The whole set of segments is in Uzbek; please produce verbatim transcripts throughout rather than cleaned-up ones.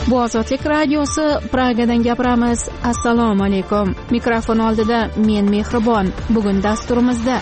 Bu Ozodlik radiosi, Pragadan gapiramiz. Assalomu alaykum. Mikrofon oldida men Mehribon. Bugun dasturimizda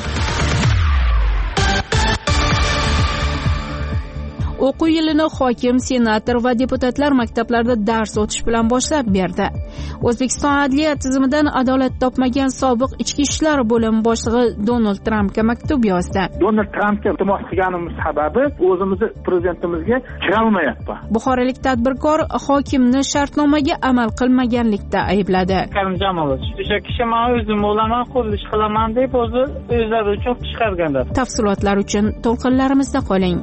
o'quv yilini hokim, senator va deputatlar maktablarda dars o'tish bilan boshlab berdi. O'zbekiston adliya tizimidan adolat topmagan sobiq ichki ishlar bo'limi boshlig'i Donald Trampga maktub yozdi. Donald Trampga iltimos qilganimiz sababi o'zimizni prezidentimizga kirolmayapti. Buxorolik tadbirkor hokimni shartnomaga amal qilmaganlikda aybladi. Karim Jamolovich, o'sha kishi men o'zim bo'laman, qurilish qilaman deb o'zi o'zlari uchun chiqarganlar. Tafsilotlar uchun to'lqinlarimizda qoling.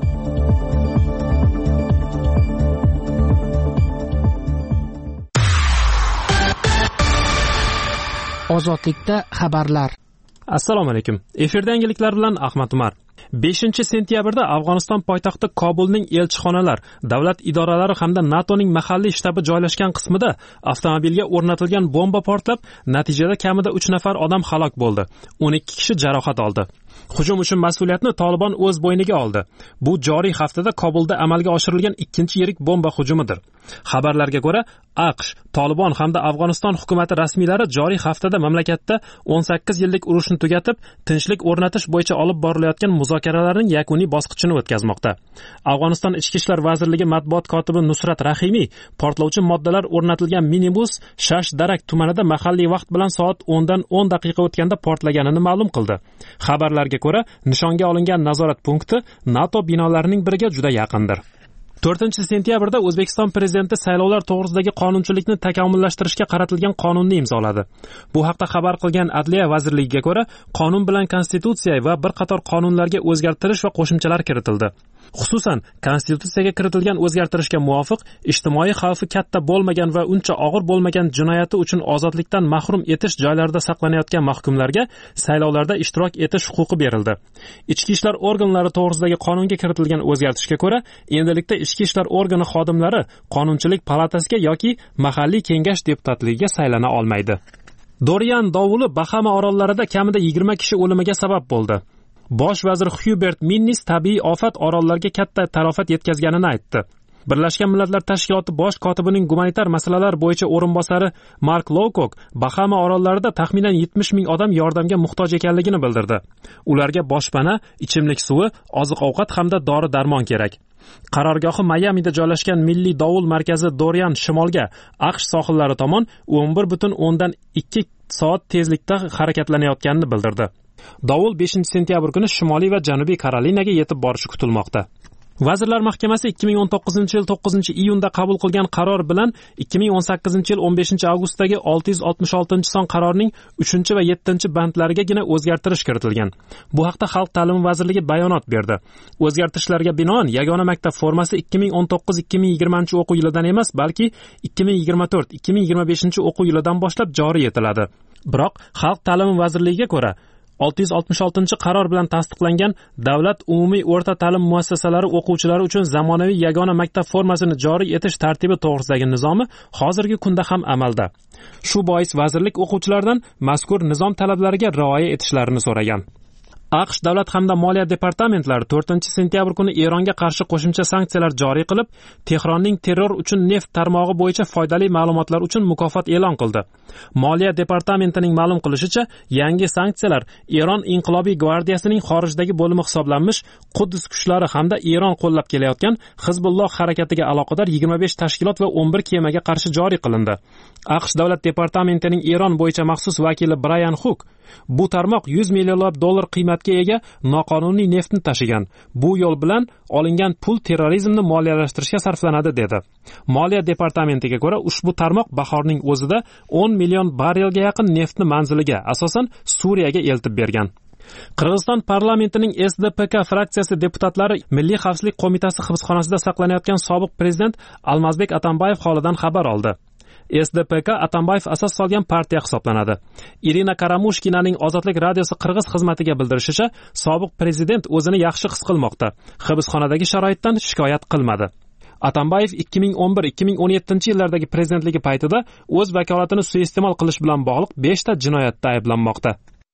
Ozodlikda xabarlar. Assalomu alaykum. Efirda yangiliklar bilan Ahmad Umar. beshinchi sentyabrda Afg'oniston poytaxti Kobulning elchixonalar, davlat idoralari hamda NATOning mahalliy shtabi joylashgan qismida avtomobilga o'rnatilgan bomba portlab, natijada kamida uch nafar odam halok bo'ldi. o'n ikki kishi jarohat oldi. Hujum uchun mas'uliyatni Taliban o'z bo'yniga oldi. Bu joriy haftada Kobulda amalga oshirilgan ikkinchi yirik bomba hujumidir. Xabarlarga ko'ra, AQSh, Taliban hamda Afg'oniston hukumati rasmiylari joriy haftada mamlakatda o'n sakkiz yillik urushni tugatib, tinchlik o'rnatish bo'yicha olib borilayotgan muzokaralarning yakuniy bosqichini o'tkazmoqda. Afg'oniston Ichki ishlar vazirligi matbuot kotibi Nusrat Rahimiy portlovchi moddalar o'rnatilgan minibus Shash Darak tumanida mahalliy vaqt bilan soat o'ndan o'n daqiqa o'tganda portlaganini ma'lum qildi. Xabarlarga ko'ra, nishonga olingan nazorat punkti NATO binolarining biriga juda yaqindir. to'rtinchi sentyabrda O'zbekiston prezidenti saylovlar to'g'risidagi qonunchilikni takomillashtirishga qaratilgan qonunni imzoladi. Bu haqda xabar qilgan Adliya vazirligiga ko'ra, qonun bilan konstitutsiya va bir qator qonunlarga o'zgartirish va qo'shimchalar kiritildi. Xususan, konstitutsiyaga kiritilgan o'zgartirishga muvofiq ijtimoiy xavfi katta bo'lmagan va uncha og'ir bo'lmagan jinoyati uchun ozodlikdan mahrum etish joylarida saqlanayotgan mahkumlarga saylovlarda ishtirok etish huquqi berildi. Ichki ishlar organlari to'g'risidagi qonunga kiritilgan o'zgartishga ko'ra, endilikda ichki ishlar organi xodimlari qonunchilik palatasiga yoki mahalliy kengash deputatligiga saylana olmaydi. Dorian dovuli Bahama orollarida kamida yigirma kishi o'limiga sabab bo'ldi. Bosh vazir Hubert Minnis tabiiy ofat orollarga katta talafot yetkazganini aytdi. Birlashgan Millatlar Tashkiloti bosh kotibining gumanitar masalalar bo'yicha o'rinbosari Mark Lowcock Bahama orollarida taxminan yetmish ming odam yordamga muhtoj ekanligini bildirdi. Ularga boshpana, ichimlik suvi, oziq-ovqat hamda dori-darmon kerak. Qarorgohi Mayamida joylashgan milliy dovul markazi Dorian shimolga AQSh sohillari tomon o'n bir butun o'ndan ikki soat tezlikda harakatlanayotganini bildirdi. Dovul beshinchi sentyabr kuni Shimoliy va Janubiy Karolinaga yetib borishi kutilmoqda. Vazirlar Mahkamasi ikki ming o'n to'qqizinchi yil to'qqizinchi iyunda qabul qilgan qaror bilan ikki ming o'n sakkizinchi yil o'n beshinchi avgustdagi olti yuz oltmish oltinchi son qarorining uchinchi va yettinchi bandlarigagina o'zgartirish kiritilgan. Bu haqda Xalq ta'limi vazirligi bayonot berdi. O'zgartirishlarga binoan yagona maktab formasi ikki ming o'n to'qqiz ikki ming yigirmanchi o'quv yilidan emas, balki ikki ming yigirma to'rt ikki ming yigirma beshinchi o'quv yilidan boshlab joriy etiladi. Biroq Xalq ta'limi vazirligiga ko'ra olti yuz oltmish oltinchi qaror bilan tasdiqlangan davlat umumiy o'rta ta'lim muassasalari o'quvchilari uchun zamonaviy yagona maktab formasini joriy etish tartibi to'g'risidagi nizomi hozirgi kunda ham amalda. Shu bois vazirlik o'quvchilardan mazkur nizom talablariga rioya etishlarini so'ragan. AQSh davlat hamda moliya departamentlari to'rtinchi sentyabr kuni Eronga qarshi qo'shimcha sanksiyalar joriy qilib, Tehronning terror uchun neft tarmog'i bo'yicha foydali ma'lumotlar uchun mukofot e'lon qildi. Moliya departamentining ma'lum qilishicha, yangi sanksiyalar Eron inqilobiy gvardiyasining xorijdagi bo'limi hisoblanmish Quddus kuchlari hamda Eron qo'llab kelayotgan Hizbulloh harakatiga aloqador yigirma besh tashkilot va o'n bir kemaga qarshi joriy qilindi. AQSh davlat departamentining Eron bo'yicha maxsus vakili Brian Hook bu tarmoq yuz millionlab dollar qiymatga ega noqonuniy neftni tashigan. Bu yo'l bilan olingan pul terrorizmni moliyalashtirishga sarflanadi dedi. Moliya departamentiga ko'ra, ushbu tarmoq bahorning o'zida o'n million barrelga yaqin neftni manziliga, asosan Suriyaga eltib bergan. Qirg'iziston parlamentining S D P K fraksiyasi deputatlari Milliy xavfsizlik qo'mitasi hibsxonasida saqlanayotgan sobiq prezident Almazbek Atambayev holidan xabar oldi. S D P K Atambayev asos solgan partiya hisoblanadi. Irina Karamushkinaning Ozodlik radiosi Qirg'iz xizmatiga bildirishicha, sobiq prezident o'zini yaxshi his qilmoqda. Hibsxonadagi sharoitdan shikoyat qilmadi. Atambayev ikki ming o'n bir ikki ming o'n yettinchi yillardagi prezidentligi paytida o'z vakolatini suiiste'mol qilish bilan bog'liq besh ta jinoyatda ayblanmoqda.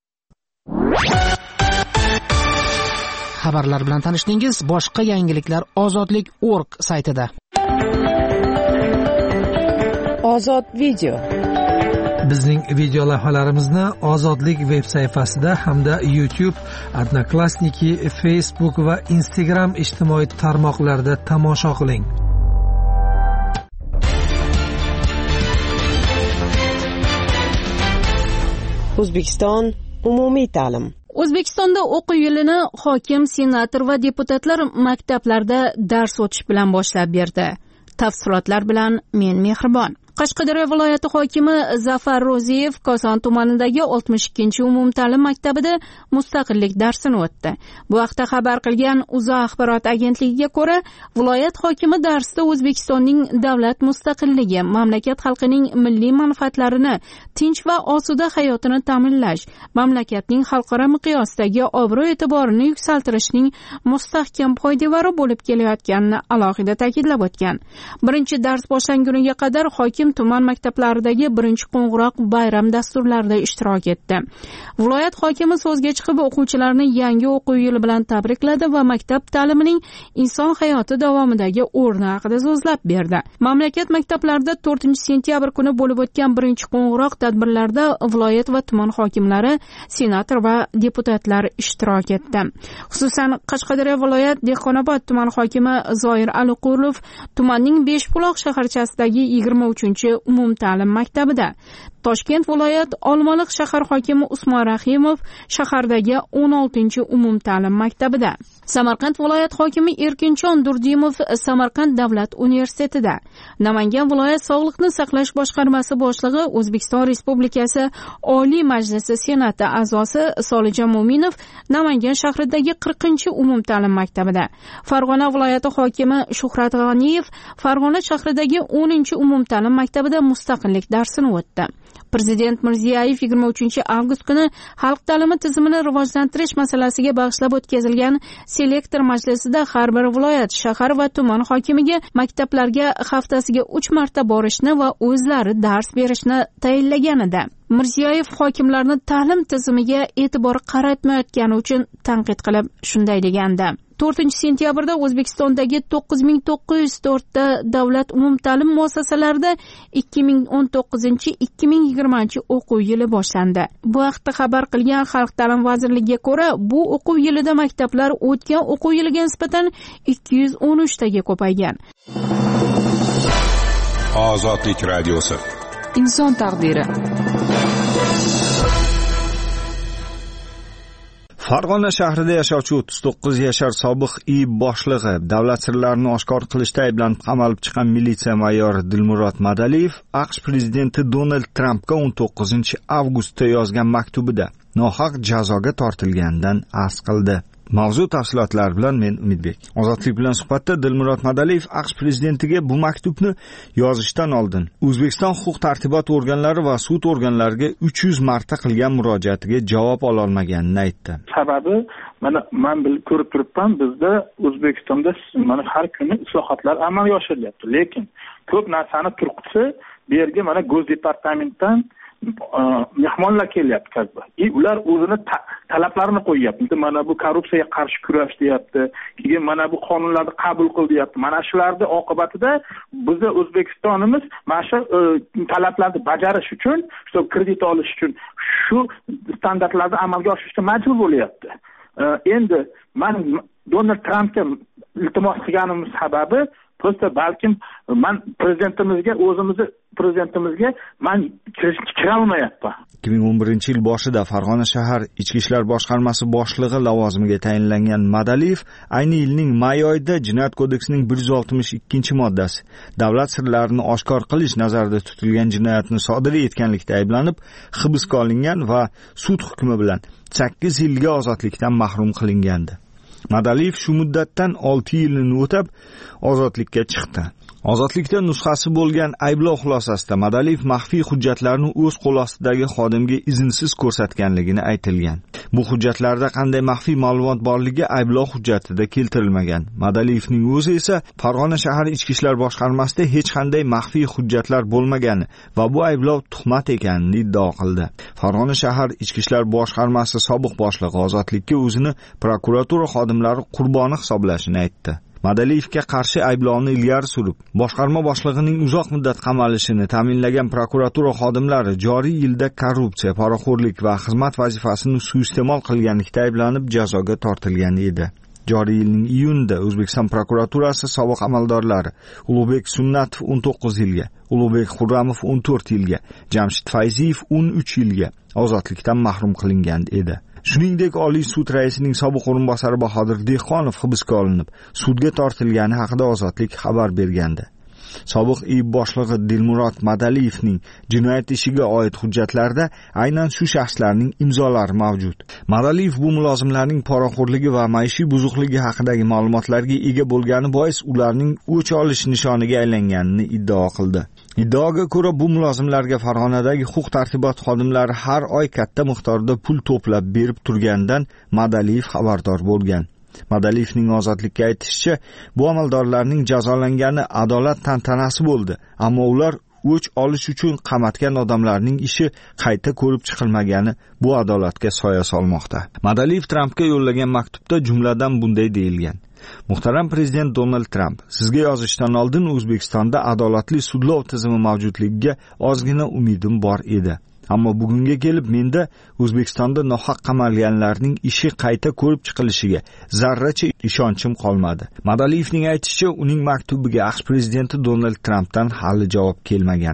Xabarlar bilan tanishdingiz. Boshqa yangiliklar ozodlik точка org saytida. Ozod video. Bizning video lavhalarimizni Ozodlik veb sayfasida hamda YouTube, Odnoklassniki, Facebook va Instagram ijtimoiy tarmoqlarida tomosha qiling. O'zbekiston umumiy ta'lim. O'zbekistonda o'quv yilini hokim, senator va deputatlar maktablarda dars o'tish bilan boshlab berdi. Tafsilotlar bilan men Mehribon. Qashqadaryo viloyati hokimi Zafar Ro'ziyev Koson tumanidagi oltmish ikkinchi umumta'lim maktabida mustaqillik darsini o'tdi. Bu haqda xabar qilgan UZA axborot agentligiga ko'ra, viloyat hokimi darsda O'zbekistonning davlat mustaqilligi, mamlakat xalqining milliy manfaatlarini, tinch va osuda hayotini ta'minlash, mamlakatning xalqaro miqyosdagi obro'-e'tiborini yuksaltirishning mustahkam poydevori bo'lib kelayotganini alohida ta'kidlab o'tgan. Birinchi dars boshlanguniga qadar hokim tuman maktablaridagi birinchi qo'ng'iroq bayram dasturlarida ishtirok etdi. Viloyat hokimi so'zga chiqib o'quvchilarni yangi o'quv yili bilan tabrikladi va maktab ta'limining inson hayoti davomidagi o'rni haqida so'zlab berdi. Mamlakat maktablarida to'rtinchi sentyabr kuni bo'lib o'tgan birinchi qo'ng'iroq tadbirlarida viloyat va tuman hokimlari, senator va deputatlar ishtirok etdi. Xususan, Qashqadaryo viloyat Dehqonobod tuman hokimi Zoir Aliqulov tumanning Beshbuloq shaharchasidagi yigirma uchinchi umumta'lim maktabida, Toshkent viloyat Olmaliq shahar hokimi Usmon Rahimov shahardagi o'n oltinchi umumta'lim maktabida, Samarqand viloyat hokimi Erkinjon Durdimov Samarqand davlat universitetida, Namangan viloyat sog'liqni saqlash boshqarmasi boshlig'i O'zbekiston Respublikasi Oliy Majlisi Senati a'zosi Solijon Mo'minov Namangan shahridagi qirqinchi umumta'lim maktabida, Farg'ona viloyati hokimi Shuhrat G'aniyev Farg'ona shahridagi o'ninchi umumta'lim maktabida mustaqillik darsini o'tdi. Prezident Mirziyoyev yigirma uchinchi avgust kuni xalq ta'limi tizimini rivojlantirish masalasiga bag'ishlab o'tkazilgan selektor majlisida har bir viloyat, shahar va tuman hokimiga maktablarga haftasiga uch marta borishni va o'zlari dars berishni tayinlagan edi. Mirziyoyev hokimlarni ta'lim tizimiga e'tibor qaratmayotgani uchun tanqid qilib shunday degandi: to'rtinchi sentyabrda O'zbekistondagi to'qqiz ming to'qqiz yuz to'rt ta davlat umumta'lim muassasalarida ikki ming o'n to'qqizinchi ikki ming yigirmanchi o'quv yili boshlandi. Bu haqda xabar qilgan Xalq ta'limi vazirligiga ko'ra, bu o'quv yilida maktablar o'tgan o'quv yiliga nisbatan ikki yuz o'n uch taga ko'paygan. Ozodlik radiosi. Inson taqdiri. Farg'ona shahrida yashovchi o'ttiz to'qqiz yashar sobiq I B boshlig'i davlat sirlarini oshkor qilishda ayblanib qamalib chiqqan militsiya mayori Dilmurod Madaliyev AQSh prezidenti Donald Trampga o'n to'qqizinchi avgustda yozgan maktubida nohaq jazoga tortilganidan arz qildi. Mavzu tafsilotlari bilan men Umidbek. Ozodlik bilan suhbatda Dilmurod Madaliyev AQSh prezidentiga bu maktubni yozishdan oldin O'zbekiston huquq-tartibot organlari va sud organlariga uch yuz marta qilgan murojaatiga javob ola olmaganini aytdi. Sababi mana men bilib ko'rib turibman, bizda O'zbekistonda mana har kuni islohotlar amalga oshirilyapti, lekin ko'p narsani turqisi bu yerga mana Go'z departamentdan mehmonlar kelyapti kasba. E ular o'zini ta talablarini qo'yyapti. Mana bu korrupsiyaga qarshi kurash deyapti. Keyin mana bu qonunlarni qabul qil deyapti. Mana shularning oqibatida bizda O'zbekistonimiz mana shu talablarni bajarish uchun, shu kredit olish uchun shu standartlarni amalga oshirishga majbur bo'lyapti. Endi men Donald Trampga iltimos qilganim sababi prosta balkim men prezidentimizga o'zimizni prezidentimizga men kira olmayapman. ikki ming o'n birinchi yil boshida Farg'ona shahar Ichki ishlar boshqarmasi boshlig'i lavozimiga tayinlangan Madaliyev ayni yilning may oyida Jinoyat kodeksining bir yuz oltmish ikkinchi moddasi davlat sirlarini oshkor qilish nazarda tutilgan jinoyatni sodir etganlikda ayblanib hibsga olingan va sud hukmi bilan sakkiz yilga ozodlikdan mahrum qilingandi. Madaliyev shu muddatdan olti yilini o'tab ozodlikka chiqdi. Ozodlikda nusxasi bo'lgan ayblov xulosasida Madaliyev maxfiy hujjatlarni o'z qo'l ostidagi xodimga izinsiz ko'rsatganligini aytilgan. Bu hujjatlarda qanday maxfiy ma'lumot borligi ayblov hujjatida keltirilmagan. Madaliyevning o'zi esa Farg'ona shahar Ichki ishlar boshqarmasida hech qanday maxfiy hujjatlar bo'lmagani va bu ayblov tuhmat ekanini iddao qildi. Farg'ona shahar Ichki ishlar boshqarmasi sobiq boshlig'i ozodlikka o'zini prokuratura xodimlari qurboni hisoblashini aytdi. Madaliyevga qarshi ayblovni ilgari surib, boshqarma boshlig'ining uzoq muddat qamalishini ta'minlagan prokuratura xodimlari joriy yilda korrupsiya, poraxo'rlik va xizmat vazifasini suiiste'mol qilganlikda ayblanib jazoga tortilgan edi. Joriy yilning iyunida O'zbekiston prokuraturasi sobiq amaldorlari Ulug'bek Sunnatov o'n to'qqiz yilga, Ulug'bek Xurramov o'n to'rt yilga, Jamshid Fayziyev o'n uch yilga ozodlikdan mahrum qilingan edi. Shuningdek, Oliy sud raisining sobiq o'rinbosari Bahodir Dehqonov hibsga olinib, sudga tortilgani haqida Ozodlik xabar bergandi. Sobiq I B boshlig'i Dilmurod Madaliyevning jinoyat ishiga oid hujjatlarda aynan shu shaxslarning imzolari mavjud. Madaliyev bu mulozimlarning poraxo'rligi va maishiy buzuqligi haqidagi ma'lumotlarga ega bo'lgani bois ularning o'ch olish nishoniga aylanganini iddao qildi. Iddaoga ko'ra, bu mulozimlarga Farg'onadagi huquq-tartibot xodimlari har oy katta miqdorda pul to'plab berib turganidan Madaliyev xabardor bo'lgan. Madaliyevning ozodlikka aytishicha, bu amaldorlarning jazolangani adolat tantanasi bo'ldi, ammo ular o'ch olish uchun qamatgan odamlarning ishi qayta ko'rib chiqilmagani bu adolatga soya solmoqda. Madaliyev Trampga yo'llagan maktubda jumladan bunday deyilgan: Muhtaram prezident Donald Tramp, sizga yozishdan oldin O'zbekistonda adolatli sudlov tizimi mavjudligiga ozgina umidim bor edi. Ammo bugunga kelib menda O'zbekistonda nohaq qamalganlarning ishi qayta ko'rib chiqilishiga zarracha ishonchim qolmadi. Madaliyevning aytishicha, uning maktubiga AQSh prezidenti Donald Trampdan hali javob kelmagan.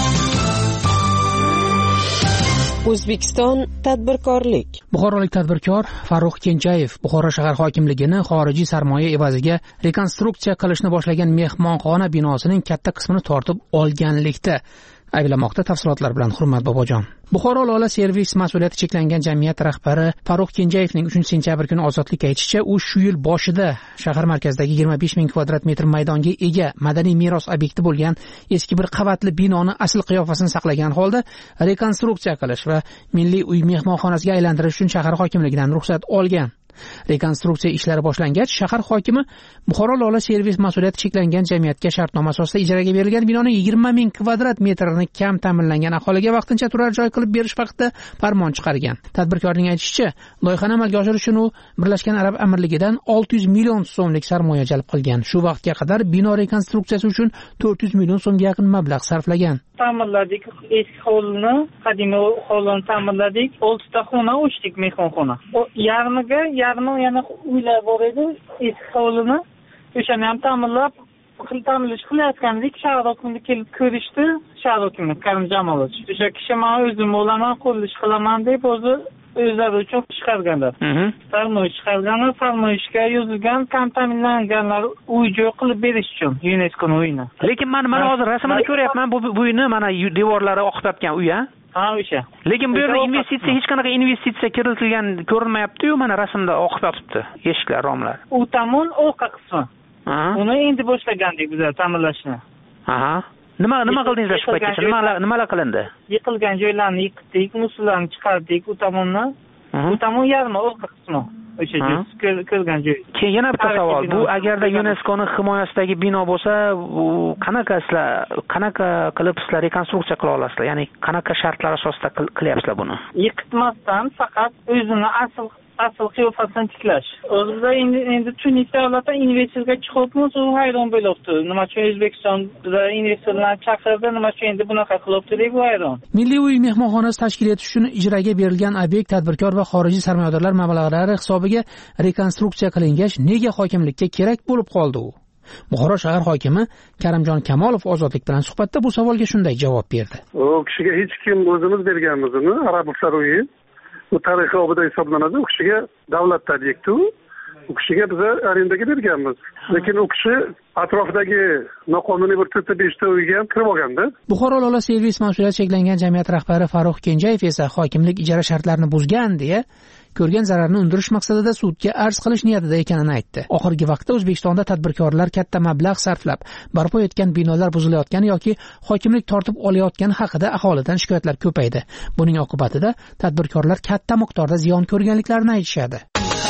O'zbekiston tadbirkorlik. Buxorolik tadbirkor Farruh Kenjayev Buxoro shahar hokimligini xorijiy sarmoya evaziga rekonstruksiya qilishni boshlagan mehmonxona binosining katta qismini tortib olganlikda ayblamoqda. Tafsilotlar bilan Hurmat Bobojon. Buxoro Lola servis mas'uliyati cheklangan jamiyat rahbari Farruh Kenjayevning uchinchi sentyabr kuni ozodlikka aytishicha, u shu yil boshida shahar markazidagi yigirma besh ming kvadrat metr maydonga ega madaniy meros obyekti bo'lgan eski bir qavatli binoni asl qiyofasini saqlagan holda rekonstruksiya qilish va milliy uy mehmonxonasiga aylantirish uchun shahar hokimligidan ruxsat olgan. Rekonstruksiya ishlari boshlangach, shahar hokimi Buxoro Lola servis mas'uliyati cheklangan jamiyatga shartnoma asosida ijaraga berilgan binoni yigirma ming kvadrat metrini kam ta'minlangan aholiga vaqtincha turar joy qilib berish haqida farmon chiqargan. Tadbirkorning aytishicha, loyihani amalga oshirish uchun u Birlashgan Arab Amirligidan olti yuz million so'mlik sarmoya jalb qilgan. Shu vaqtga qadar bino rekonstruksiyasi uchun to'rt yuz million so'mga yaqin mablag' sarflagan. Ta'mirladik, eski hovlini, qadimiy hovlini ta'mirladik, oltita xona ochdik, mehmonxona. O yarmiga yarmi yana uylar bor edi, eski hovlini. O'shani ham ta'mirlab, ta'mirlash qilayotgandik, shahar hokimligi kelib ko'rishdi, shahar hokimi Karim Jamolovich. O'sha kishi men o'zim bo'laman, qurilish qilaman deb o'zi o'zlari uchun chiqarganlar. Farmoyish chiqarganlar, farmoyishga yozilgan kam ta'minlanganlar uy-joy qilib berish uchun UNESCOning uyini. Lekin men mana hozir rasmini ko'ryapman, bu uyni mana devorlari oqib-totgan uy, a? Ha, o'sha. Lekin bu yerda investitsiya, hech qanaqa investitsiya kiritilgan ko'rinmayapti-yu, mana rasmda oqib yotibdi, eshiklar, romlar. U tomon orqa qismi. Uni endi boshlagandik bizlar ta'mirlashni. Aha. Nima nima qildingiz shu paytgacha? Nimalar nimalar qilindi? Yiqilgan joylarni yiqitdik, musullarni chiqardik, u tomondan. U tomon yarmi orqa qismi. O'sha ko'rgan joy. Keyin yana bitta savol. Bu agarda UNESCOning himoyasidagi bino bo'lsa, u qanaqa sizlar, qanaqa qilib sizlar rekonstruksiya qila olasizlar? Ya'ni qanaqa shartlar asosida qilyapsizlar buni? Yiqitmasdan faqat o'zini asl asl qiyofasini tiklash. O'zimizda endi endi Tunis davlati investorga chiqibmiz, u hayron bo'libdi. Nima uchun O'zbekistonda investorlar chaqirdi, nima uchun endi bunaqa qilibdi deb hayron. Milliy uy mehmonxonasi tashkil etish uchun ijaraga berilgan obyekt tadbirkor va xorijiy sarmoyadorlar mablag'lari hisobiga rekonstruksiya qilingach, nega hokimlikka kerak bo'lib qoldi u? Buxoro shahar hokimi Karimjon Kamolov Ozodlik bilan suhbatda bu savolga shunday javob berdi. U kishiga hech kim o'zimiz berganmiz uni, Arabiston uyi. Bu tarixiy obida hisoblanadi. U kishiga davlat obyekti, u kishiga biz arendaga berganmiz. Lekin u kishi atrofdagi noqonuniy bir to'rtta beshta uyga ham kirib olganda. Buxoro Lola servis mas'uliyati cheklangan jamiyat rahbari Farruh Kenjayev esa hokimlik ijara shartlarini buzgan deya ko'rgan zararni undirish maqsadida sudga arz qilish niyatida ekanini aytdi. Oxirgi vaqtda O'zbekistonda tadbirkorlar katta mablag' sarflab barpo etgan binolar buzilayotgani yoki hokimlik tortib olayotgani haqida aholidan shikoyatlar ko'paydi. Buning oqibatida tadbirkorlar katta miqdorda ziyon ko'rganliklarini aytishadi.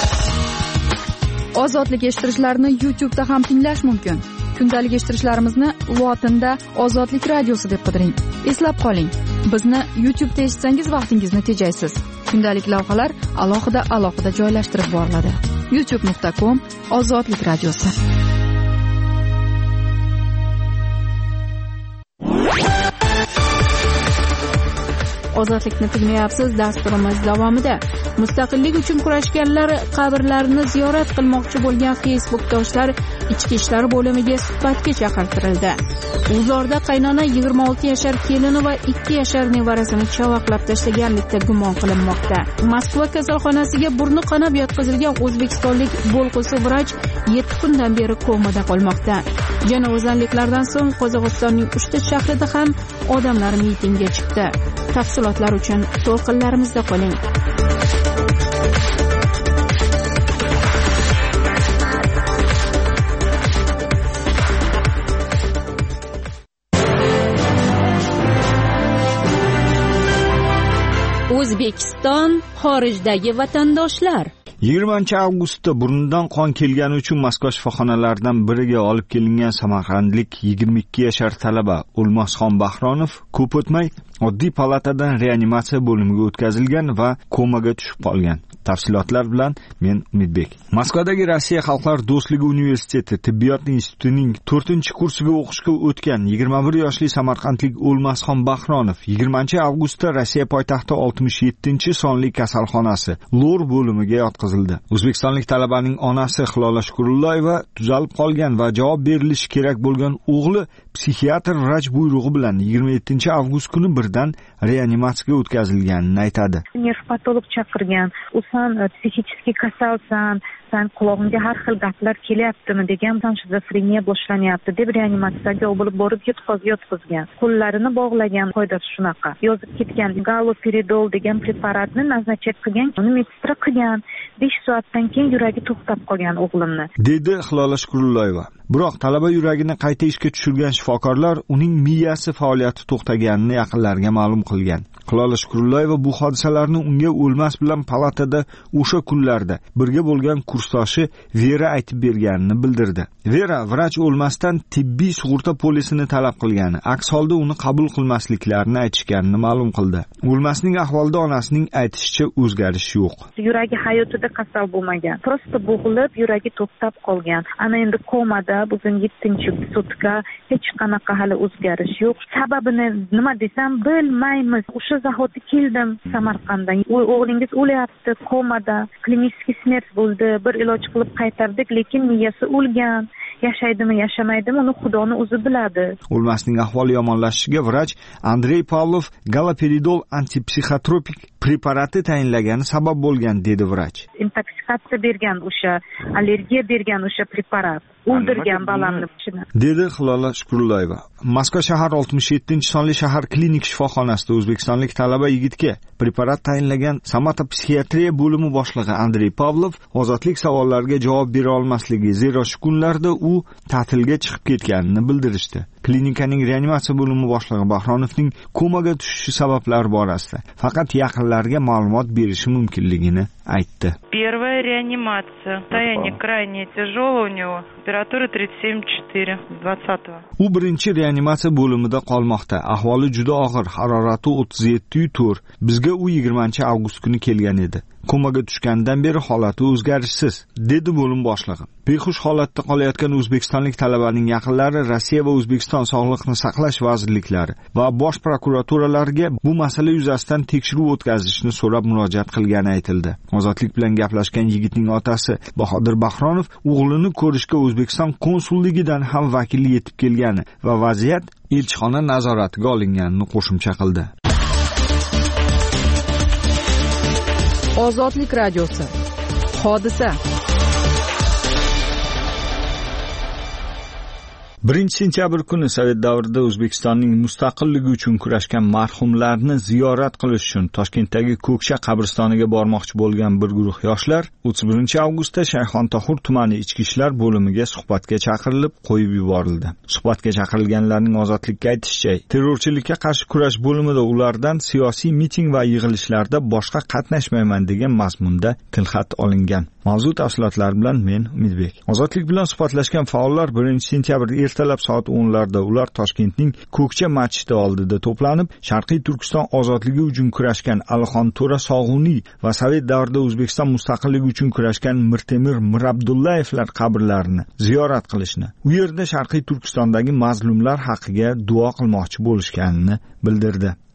Ozodlik eshittirishlarni YouTube'da ham tinglash mumkin. Kundalik eshittirishlarimizni lotinda Ozodlik radiosi deb qidiring. Eslab qoling, bizni YouTube'da eshitsangiz vaqtingizni tejaysiz. Kundalik lavhalar alohida alohida joylashtirib boriladi. youtube nuqta com Ozodlik radiosi. ozodlikni tinglayapsiz dasturimiz davomida mustaqillik uchun kurashganlar qabrlarini ziyorat qilmoqchi bo'lgan facebookdoshlar ichki ishlar bo'limiga suhbatga chaqirtirildi. G'uzorda qaynona yigirma olti yashar kelini va ikki yashar nevarasini chavaqlab tashlaganlikda gumon qilinmoqda. Moskva kasalxonasiga burni qonab yotqizilgan o'zbekistonlik bo'lg'usi vrach yetti kundan beri komada qolmoqda. Janozanliklardan so'ng Qozog'istonning uchta shahrida ham odamlar mitingga chiqdi. Tafsilotlar uchun to'lqinlarimizda qoling. O'zbekiston xorijdagi vatandoshlar yigirmanchi avgustda burnidan qon kelgani uchun Moskva shifoxonalaridan biriga olib kelingan samarqandlik yigirma ikki yashar talaba O'lmasxon Bahronov ko'p o'tmay oddiy palatadan reanimatsiya bo'limiga o'tkazilgan va komaga tushib qolgan. Tafsilotlar bilan men Umidbek. Moskvadagi Rossiya Xalqlar do'stligi universiteti tibbiyot institutining to'rtinchi kursiga o'qishga o'tgan yigirma bir yoshli samarqandlik O'lmasxon Bahronov yigirmanchi avgustda Rossiya poytaxti oltmish yettinchi sonli kasalxonasi Lor bo'limiga yotqizildi. O'zbekistonlik talabaning onasi Hilola Shukurullayeva tuzalib qolgan va javob berilishi kerak bo'lgan o'g'li psixiatr vrach buyrug'i bilan yigirma yettinchi avgust kuni birdan reanimatsiyaga o'tkazilganini aytadi. Nervpatolog chaqirgan, u san psixически kasalsan, san qulog'ingga har xil gaplar kelyaptimi degan, san shizofreniya boshlanyapti deb reanimatsiyaga olib borib yotqizgan. Qo'llarini bog'lagan, qoidasi shunaqa. Yozib ketgan galoperidol degan preparatni nazarchet qilgan, uni meditsina qilgan. besh soatdan keyin yuragi to'xtab qolgan o'g'limni, dedi Hilola Shukurullayeva. Biroq talaba yuragini qayta ishga tushirgan shifokorlar uning miyasi faoliyati to'xtaganini yaqinlariga ma'lum qilgan. Hilola Shukurullayeva bu hodisalarni unga o'lmas bilan palatada o'sha kunlarda birga bo'lgan kursdoshi Vera aytib berganini bildirdi. Vera vrach o'lmasdan tibbiy sug'urta polisini talab qilgani, aks holda uni qabul qilmasliklarini aytishganini ma'lum qildi. O'lmasning ahvolida onasining aytishicha o'zgarish yo'q. Yuragi hayotida kasal bo'lmagan, prosta bo'g'ilib yuragi to'xtab qolgan. Ana endi komada bugun yettinchi sutka, hech qanaqa hali o'zgarish yo'q. Sababini nima desam bilmaymiz. O'sha zahoti keldim Samarqanddan. O'g'lingiz o'lyapti, komada, klinik smert bo'ldi. Bir iloj qilib qaytardik, lekin miyasi o'lgan. Yashaydimi, yashamaydimi, uni Xudoni o'zi biladi. O'lmasning ahvoli yomonlashishiga vrach Andrey Pavlov galoperidol antipsixotropik preparati tayinlagani sabab bo'lgan, dedi vrach. Intoksikatsiya bergan o'sha, allergiya bergan o'sha preparat. O'ldirgan balamni, dedi Hilola Shukurullayeva. Moskva shahar oltmish yettinchi sonli shahar klinik shifoxonasida o'zbekistonlik talaba yigitga preparat tayinlagan Samata psixiatriya bo'limi boshlig'i Andrey Pavlov ozodlik savollariga javob bera olmasligi, zero shu kunlarda u ta'tilga chiqib ketganini bildirishdi. Klinikaning reanimatsiya bo'limi boshlig'i Bahronovning komaga tushishi sabablari borasida faqat yaqinlariga ma'lumot berishi mumkinligini aytdi. Первая реанимация. Состояние крайне тяжелое у него. Температура тридцать семь и четыре двадцатого. U birinchi reanimatsiya bo'limida qolmoqda. Ahvoli juda og'ir, harorati o'ttiz yetti nuqta to'rt. Bizga u yigirmanchi avgust kuni kelgan edi. Komaga tushgandan beri holati o'zgarishsiz, dedi bo'lim boshlig'i. Behush holatda qolayotgan o'zbekistonlik talabaning yaqinlari Rossiya va O'zbekiston Sog'liqni saqlash vazirliklari va bosh prokuraturalariga bu masala yuzasidan tekshiruv o'tkazishni so'rab murojaat qilgani aytildi. Ozodlik bilan gaplashgan yigitning otasi Bahodir Bahronov o'g'lini ko'rishga O'zbekiston konsulligidan ham vakili yetib kelgani va vaziyat elchixona nazoratiga olinganini qo'shimcha qildi. Ozodlik radiosi. Hodisa. birinchi sentyabr kuni Sovet davrida O'zbekistonning mustaqilligi uchun kurashgan marhumlarni ziyorat qilish uchun Toshkentdagi Ko'ksha qabristoniga bormoqchi bo'lgan bir guruh yoshlar o'ttiz birinchi avgustda Shayxontohur tumani ichki ishlar bo'limiga suhbatga chaqirilib qo'yib yuborildi. Suhbatga chaqirilganlarning ozodlikka aytishicha, terrorchilikka qarshi kurash bo'limida ulardan siyosiy miting va yig'ilishlarda boshqa qatnashmayman degan mazmunda tilxat olingan. Mavzu tafsilotlari bilan men Umidbek. Ozodlik bilan suhbatlashgan faollar birinchi sentyabr ertalab soat o'nlarda ular Toshkentning Ko'kcha masjidi oldida to'planib, Sharqiy Turkiston ozodligi uchun kurashgan Alixon To'ra Sog'uniy va Sovet davrida O'zbekiston mustaqilligi uchun kurashgan Mirtemir Mirabdullayevlar qabrlarini ziyorat qilishni, u yerda Sharqiy Turkistondagi mazlumlar haqqiga duo qilmoqchi bo'lishganini bildirdi.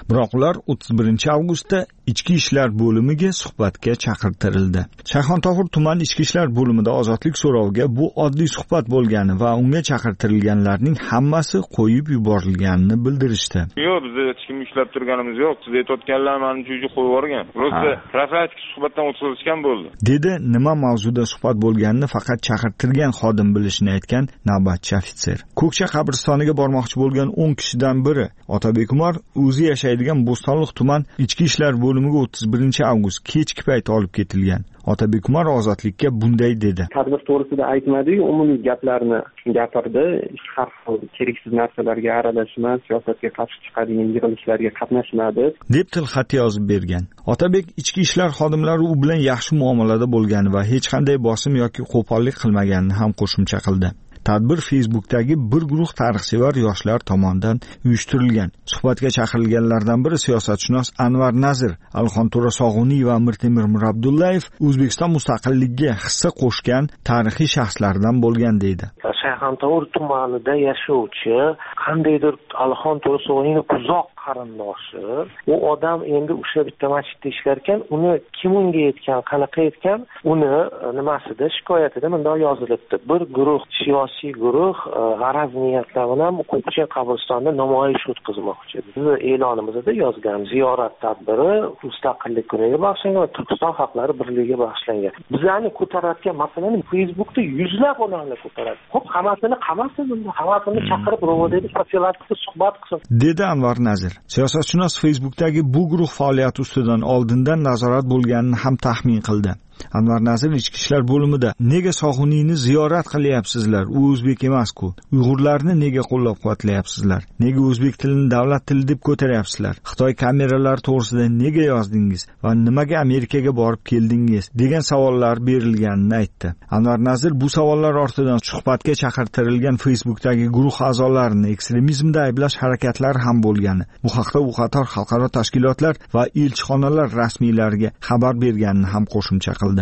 Biroq ular o'ttiz birinchi avgustda ichki ishlar bo'limiga suhbatga chaqirtirildi. Shayxontohur tuman ichki ishlar bo'limida ozodlik so'roviga bu oddiy suhbat bo'lgani va unga chaqirtirilganlarning hammasi qo'yib yuborilganini bildirishdi. Yo'q, biz hech kim ushlab turganimiz yo'q. Siz aytayotganlar meni uchun qo'yib yuborgan. Просто profilaktik suhbatdan o'tkazishgan bo'ldi. Dedi nima mavzuda suhbat bo'lganini faqat chaqirtirgan xodim bilishini aytgan navbatchi ofitser. Ko'kcha qabristoniga bormoqchi bo'lgan o'n kishidan biri Otabek Umar o'zi yashaydigan Bo'stonliq tuman ichki ishlar bo'limiga o'ttiz birinchi avgust kechki payt olib ketilgan. Otabek Umar ozodlikka bunday dedi. Tadbir to'g'risida aytmadi-yu, umumiy gaplarni gapirdi. Har xil keraksiz narsalarga aralashma, siyosatga qarshi chiqadigan yig'ilishlarga qatnashmadi, deb tilxat yozib bergan. Otabek ichki ishlar xodimlari u bilan yaxshi muomalada bo'lgani va hech qanday bosim yoki qo'pollik qilmaganini ham qo'shimcha qildi. Tadbir Facebook'dagi bir guruh tarixsevar yoshlar tomonidan uyushtirilgan. Suhbatga chaqirilganlardan biri siyosatshunos Anvar Nazir, Alxon To'rasog'uniy va Mirtemir Mirabdullayev O'zbekiston mustaqilligiga hissa qo'shgan tarixiy shaxslardan bo'lgan deydi. Shayxontohur tumanida yashovchi qandaydir Alxon To'rasog'uniyning uzoq qarindoshi, u odam endi o'sha bitta masjidda ishlar ekan, uni kim unga aytgan, qanaqa aytgan, uni nimasida shikoyatida bunday yozilibdi. Bir guruh siyosiy guruh g'araz niyatlar bilan Ko'kcha qabristonida namoyish o'tkazmoqchi. Biz e'lonimizda yozgan ziyorat tadbiri mustaqillik kuniga bag'ishlangan va Turkiston xalqlari birligiga bag'ishlangan. Bizlarni ko'tarayotgan masalani Facebookda yuzlab odamlar ko'taradi. Xo'p, hammasini qamasin, hammasini chaqirib ro'vodagi profilaktik suhbat qilsin, dedi Anvar Nazir. Siyosatshunos Facebook'dagi bu guruh faoliyati ustidan oldindan nazorat bo'lganini ham taxmin qildi. Anvar Nazir ichki ishlar bo'limida nega Sog'uniyni ziyorat qilyapsizlar? U o'zbek emas-ku. Uyg'urlarni nega qo'llab-quvvatlayapsizlar? Nega o'zbek tilini davlat tili deb ko'taryapsizlar? Xitoy kameralari to'g'risida nega yozdingiz va nimaga Amerikaga borib keldingiz? degan savollar berilganini aytdi. Anvar Nazir bu savollar ortidan suhbatga chaqirtirilgan Facebook'dagi guruh a'zolarini ekstremizmda ayblash harakatlari ham bo'lgani, bu haqda u qator xalqaro tashkilotlar va elchixonalar rasmiylariga xabar berganini ham qo'shimcha qildi.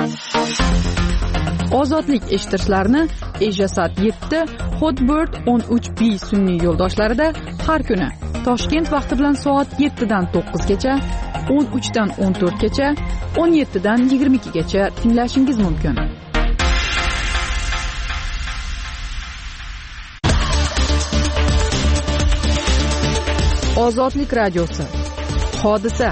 Ozodlik eshittirishlarni Ejasat yetti, Hotbird o'n uch B sun'iy yo'ldoshlarida har kuni Toshkent vaqti bilan soat yettidan to'qqizgacha, o'n uchdan o'n to'rtgacha, o'n yettidan yigirma ikkigacha tinglashingiz mumkin. Ozodlik radiosi. Hodisa.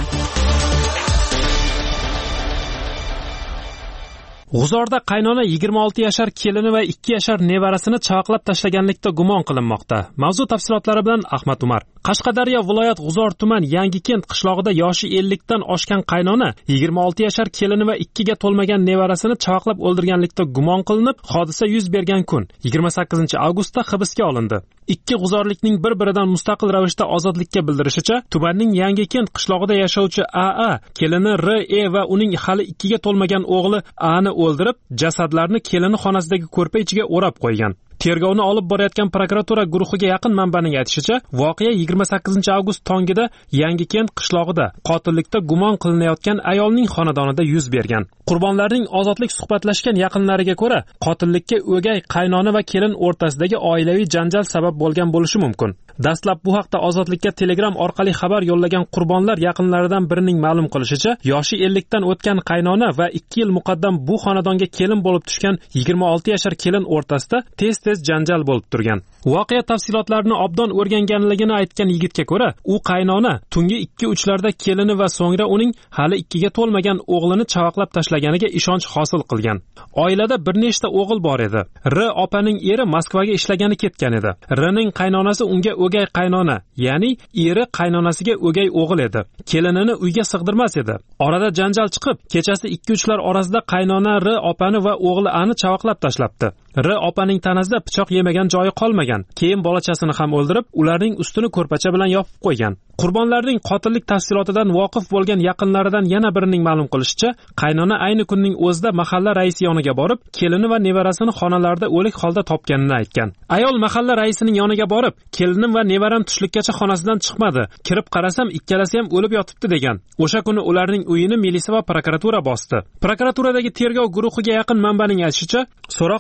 G'uzorda qaynona yigirma olti yashar kelini va ikki yashar nevarasini chavaqlab tashlaganlikda gumon qilinmoqda. Mavzu tafsilotlari bilan Ahmad Umar. Qashqadaryo viloyat G'uzor tuman Yangikent qishlog'ida yoshi ellikdan oshgan qaynona yigirma olti yashar kelini va ikkiga to'lmagan nevarasini chavaqlab o'ldirganlikda gumon qilinib, hodisa yuz bergan kun yigirma sakkizinchi avgustda hibsga olindi. Ikki g'uzorlikning bir-biridan mustaqil ravishda ozodlikka bildirishicha, tumanning Yangikent qishlog'ida yashovchi A A kelini R E va uning hali ikkiga to'lmagan o'g'li A ni o'ldirib, jasadlarni kelini xonasidagi ko'rpa ichiga o'rab qo'ygan. Tergovni olib borayotgan prokuratura guruhiga yaqin manbaning aytishicha, voqea yigirma sakkizinchi avgust tongida Yangikent qishlog'ida qotillikda gumon qilinayotgan ayolning xonadonida yuz bergan. Qurbonlarning ozodlik suhbatlashgan yaqinlariga ko'ra, qotillikka o'gay qaynona va kelin o'rtasidagi oilaviy janjal sabab bo'lgan bo'lishi mumkin. Dastlab bu haqda Ozodlikka Telegram orqali xabar yo'llagan qurbonlar yaqinlaridan birining ma'lum qilishicha, yoshi ellikdan o'tgan qaynona va ikki yil muqaddam bu xonadonga kelin bo'lib tushgan yigirma olti yashar kelin o'rtasida tez-tez janjal bo'lib turgan. Voqea tafsilotlarini obdon o'rganganligini aytgan yigitga ko'ra, u qaynona tungi ikki uchlarda kelini va so'ngra uning hali ikkiga to'lmagan o'g'lini chavaqlab tashlaganiga ishonch hosil qilgan. Oilada bir nechta o'g'il bor edi. R opaning eri Moskvaga ishlagani ketgan edi. Rning qaynonasi unga o'gay qaynona, ya'ni eri qaynonasiga o'gay o'g'il edi. Kelinini uyga sig'dirmas edi. Orada janjal chiqib, kechasi ikki uchlar orasida qaynona R opani va o'g'li Ani chavaqlab tashlabdi. R opaning tanasida pichoq yemagan joyi qolmagan. Keyin bolachasini ham o'ldirib, ularning ustini ko'rpacha bilan yopib qo'ygan. Qurbonlarning qotillik tafsilotidan voqif bo'lgan yaqinlaridan yana birining ma'lum qilishicha, qaynona ayni kunning o'zida mahalla raisi yoniga borib, kelini va nevarasini xonalarda o'lik holda topganini aytgan. Ayol mahalla raisining yoniga borib, kelinim va nevaram tushlikkacha xonasidan chiqmadi. Kirib qarasam, ikkalasi ham o'lib yotibdi degan. O'sha kuni ularning uyini militsiya va prokuratura bosdi. Prokuraturadagi tergov guruhiga yaqin manbaning aytishicha, so'roq javoblar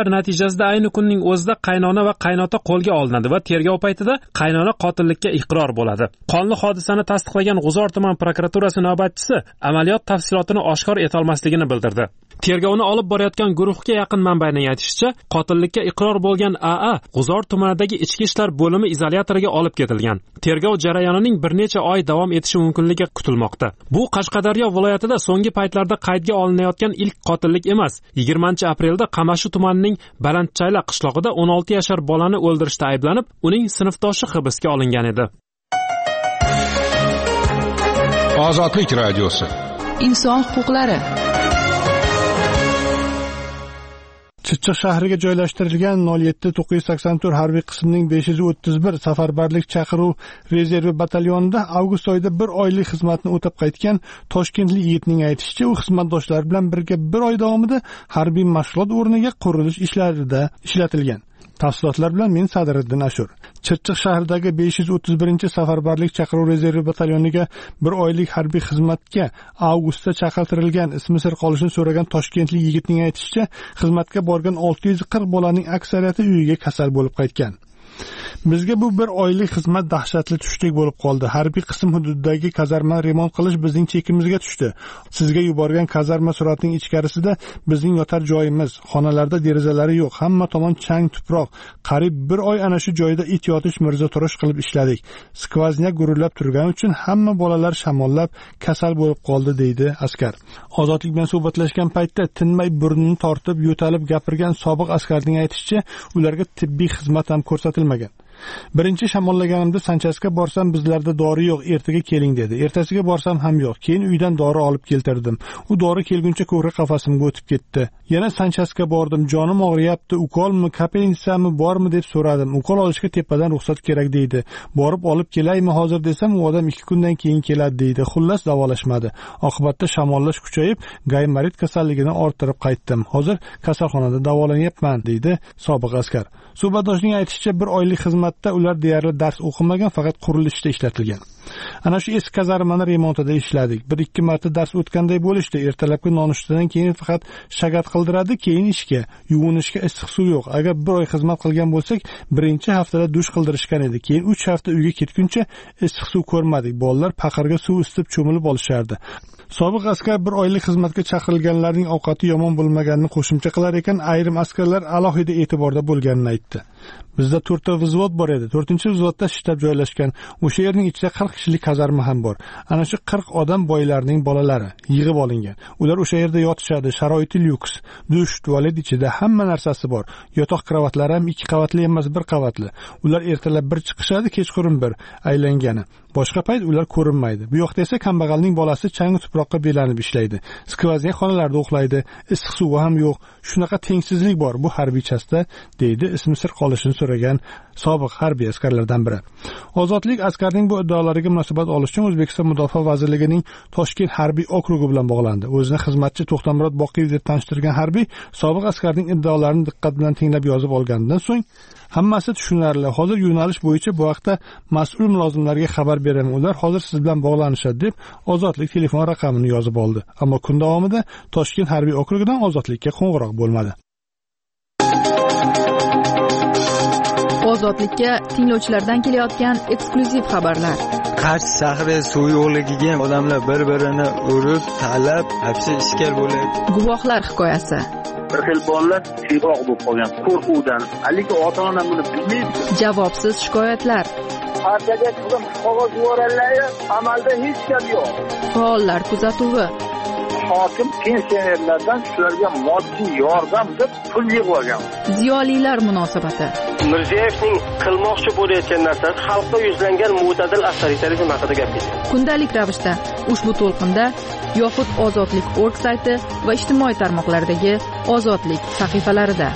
Tergovlar natijasida ayni kunning o'zida qaynona va qaynota qo'lga olinadi va tergov paytida qaynona qotillikka iqror bo'ladi. Qonli hodisani tasdiqlagan G'uzor tuman prokuraturasi navbatchisi amaliyot tafsilotini oshkor eta olmasligini bildirdi. Tergovni olib borayotgan guruhga yaqin manbaning aytishicha, qotillikka iqror bo'lgan A A G'uzor tumanidagi ichki ishlar bo'limi izolyatoriga olib ketilgan. Tergov jarayonining bir necha oy davom etishi mumkinligi kutilmoqda. Bu Qashqadaryo viloyatida so'nggi paytlarda qaydga olinayotgan ilk qotillik emas. yigirmanchi aprelda Qamashi tumanining Balandchayla qishlog'ida o'n olti yashar bolani o'ldirishda ayblanib, uning sinfdoshi hibsga olingan edi. Ozodlik radiosi. Inson huquqlari. Chirchiq shahriga joylashtirilgan nol yetti to'qqiz yuz sakson to'rt harbiy qismning besh yuz o'ttiz bir safarbarlik chaqiruv rezervi batalyonida avgust oyida bir oylik xizmatni o'tab qaytgan toshkentlik yigitning aytishicha, u xizmatdoshlari bilan birga bir oy davomida harbiy mashg'ulot o'rniga qurilish ishlarida ishlatilgan. Tafsilotlar bilan men Sadiriddin Ashur. Chirchiq shahridagi besh yuz o'ttiz birinchi safarbarlik chaqiruv rezervi batalyoniga bir oylik harbiy xizmatga avgustda chaqirtirilgan, ismi sir qolishini so'ragan toshkentlik yigitning aytishicha, xizmatga borgan olti yuz qirq bolaning aksariyati uyiga kasal bo'lib qaytgan. Bizga bu bir oylik xizmat dahshatli tushdek bo'lib qoldi. Harbiy qism hududidagi kazarma remont qilish bizning chekimizga tushdi. Sizga yuborgan kazarma suratining ichkarisida bizning yotar joyimiz, xonalarda derazalari yo'q, hamma tomon chang tuproq. Qariyb bir oy ana shu joyda it yotish mirzo turish qilib ishladik. Skvoznya gurillab turgani uchun hamma bolalar shamollab kasal bo'lib qoldi, deydi askar. Ozodlik bilan suhbatlashgan paytda tinmay burnini tortib, yo'talib gapirgan sobiq askarning aytishicha, ularga tibbiy xizmat ham ko'rsatilmagan. Birinchi shamollaganimda Sanchasga borsam bizlarda dori yo'q, ertaga keling dedi. Ertasiga borsam ham yo'q. Keyin uydan dori olib keltirdim. U dori kelguncha ko'krak qafasimga o'tib ketdi. Yana Sanchasga bordim. Jonim og'riyapti, ukolmi, kapelninsami bormi deb so'radim. Ukol olishga tepadan ruxsat kerak deydi. Borib olib kelaymi hozir desam, u odam ikki kundan keyin keladi deydi. Xullas davolashmadi. Oqibatda shamollash kuchayib, gaymarit kasalligini orttirib qaytdim. Hozir kasalxonada davolanyapman, deydi sobiq askar. Suhbatdoshning aytishicha, bir oylik xizmatda ular deyarli dars o'qimagan, faqat qurilishda ishlatilgan. Ana shu eski kazarmani remontida ishladik. Bir ikki marta dars o'tganday bo'lishdi. Ertalabki nonushtadan keyin faqat shagat qildiradi, keyin ishga. Yuvinishga issiq suv yo'q. Agar bir oy xizmat qilgan bo'lsak, birinchi haftada dush qildirishgan edi. Keyin uch hafta uyga ketguncha issiq suv ko'rmadik. Bolalar paqirga suv isitib cho'milib olishardi. Sobiq askar bir oylik xizmatga chaqirilganlarning ovqati yomon bo'lmaganini qo'shimcha qilar ekan, ayrim askarlar alohida e'tiborda bo'lganini aytdi. Bizda to'rtta vзвод bor edi. to'rtinchi vзводda shtab joylashgan. O'sha yerning ichida qirq kishilik kazarma ham bor. Ana shu qirq odam boylarning bolalari yig'ib olingan. Ular o'sha yerda yotishadi. Sharoiti lyuks. Dush, tualet ichida hamma narsasi bor. Yotoq kravatlari ham ikki qavatli emas, bir qavatli. Ular ertalab bir chiqishadi, kechqurun bir aylangani. Boshqa payt ular ko'rinmaydi. Bu yoqda esa kambag'alning bolasi changi tuproqqa belanib ishlaydi. Skvoznya xonalarda uxlaydi. Issiq suvi ham yo'q. Shunaqa tengsizlik bor bu harbiychasida, deydi ismi sir qolishini so'ragan sobiq harbiy askarlardan biri. Ozodlik askarning bu iddaolariga munosabat olish uchun O'zbekiston Mudofaa vazirligining Toshkent harbiy okrugi bilan bog'landi. O'zini xizmatchi To'xtamurod Boqiyev deb tanishtirgan harbiy sobiq askarning iddaolarini diqqat bilan tinglab yozib olganidan so'ng hammasi tushunarli. Hozir yo'nalish bo'yicha bu vaqtda mas'ul mulozimlarga xabar beraman. Ular hozir siz bilan bog'lanishadi deb Ozodlik telefon raqamini yozib oldi. Ammo kun davomida Toshkent harbiy okrugidan Ozodlikka qo'ng'iroq bo'lmadi. Ozodlikka tinglovchilardan kelayotgan eksklyuziv xabarlar. Qarshi shahri suv yo'qligiga odamlar bir-birini urib, talab, hapsi ishkal bo'ladi. Guvohlar hikoyasi. Bir xil bolalar siyroq bo'lib qolgan qo'rquvdan. Haligi ota-ona buni bilmaydi. Javobsiz shikoyatlar. Partiyaga chiqib qog'oz yuborganlar, amalda hech gap yo'q. Faollar kuzatuvi. Hokim pensionerlardan shularga moddiy yordam deb pul yig'ib olgan. Ziyolilar munosabati. Mirziyoyevning qilmoqchi bo'layotgan narsasi xalqqa yuzlangan mo'tadil avtoritarizm haqida gap ketadi. Kundalik ravishda ushbu to'lqinda yoxud Ozodlik org sayti va ijtimoiy tarmoqlardagi Ozodlik sahifalarida.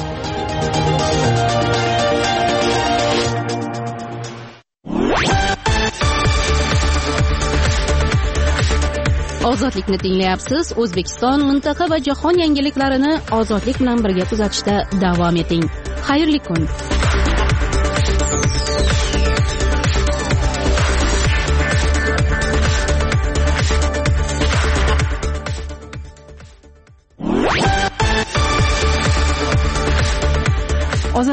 Ozodlikni tinglayapsiz. O'zbekiston, mintaqa va jahon yangiliklarini Ozodlik bilan birga kuzatishda davom eting. Xayrli kun.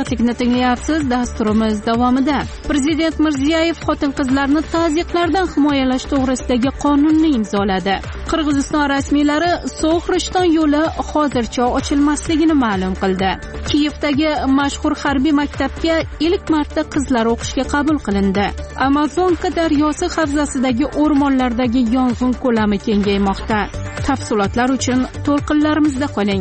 hamkasblikni tinglayapsiz. Dasturimiz davomida Prezident Mirziyoyev xotin-qizlarni tazyiqlardan himoyalash to'g'risidagi qonunni imzoladi. Qirg'iziston rasmiylari So'x Rishton yo'li hozircha ochilmasligini ma'lum qildi. Kiyevdagi mashhur harbiy maktabga ilk marta qizlar o'qishga qabul qilindi. Amazonka daryosi havzasidagi o'rmonlardagi yong'in ko'lami kengaymoqda. Tafsilotlar uchun to'lqinlarimizda qoling.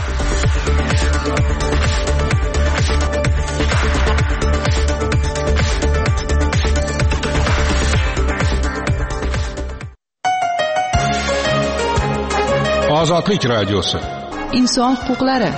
Ozodlik radiosi. Inson huquqlari.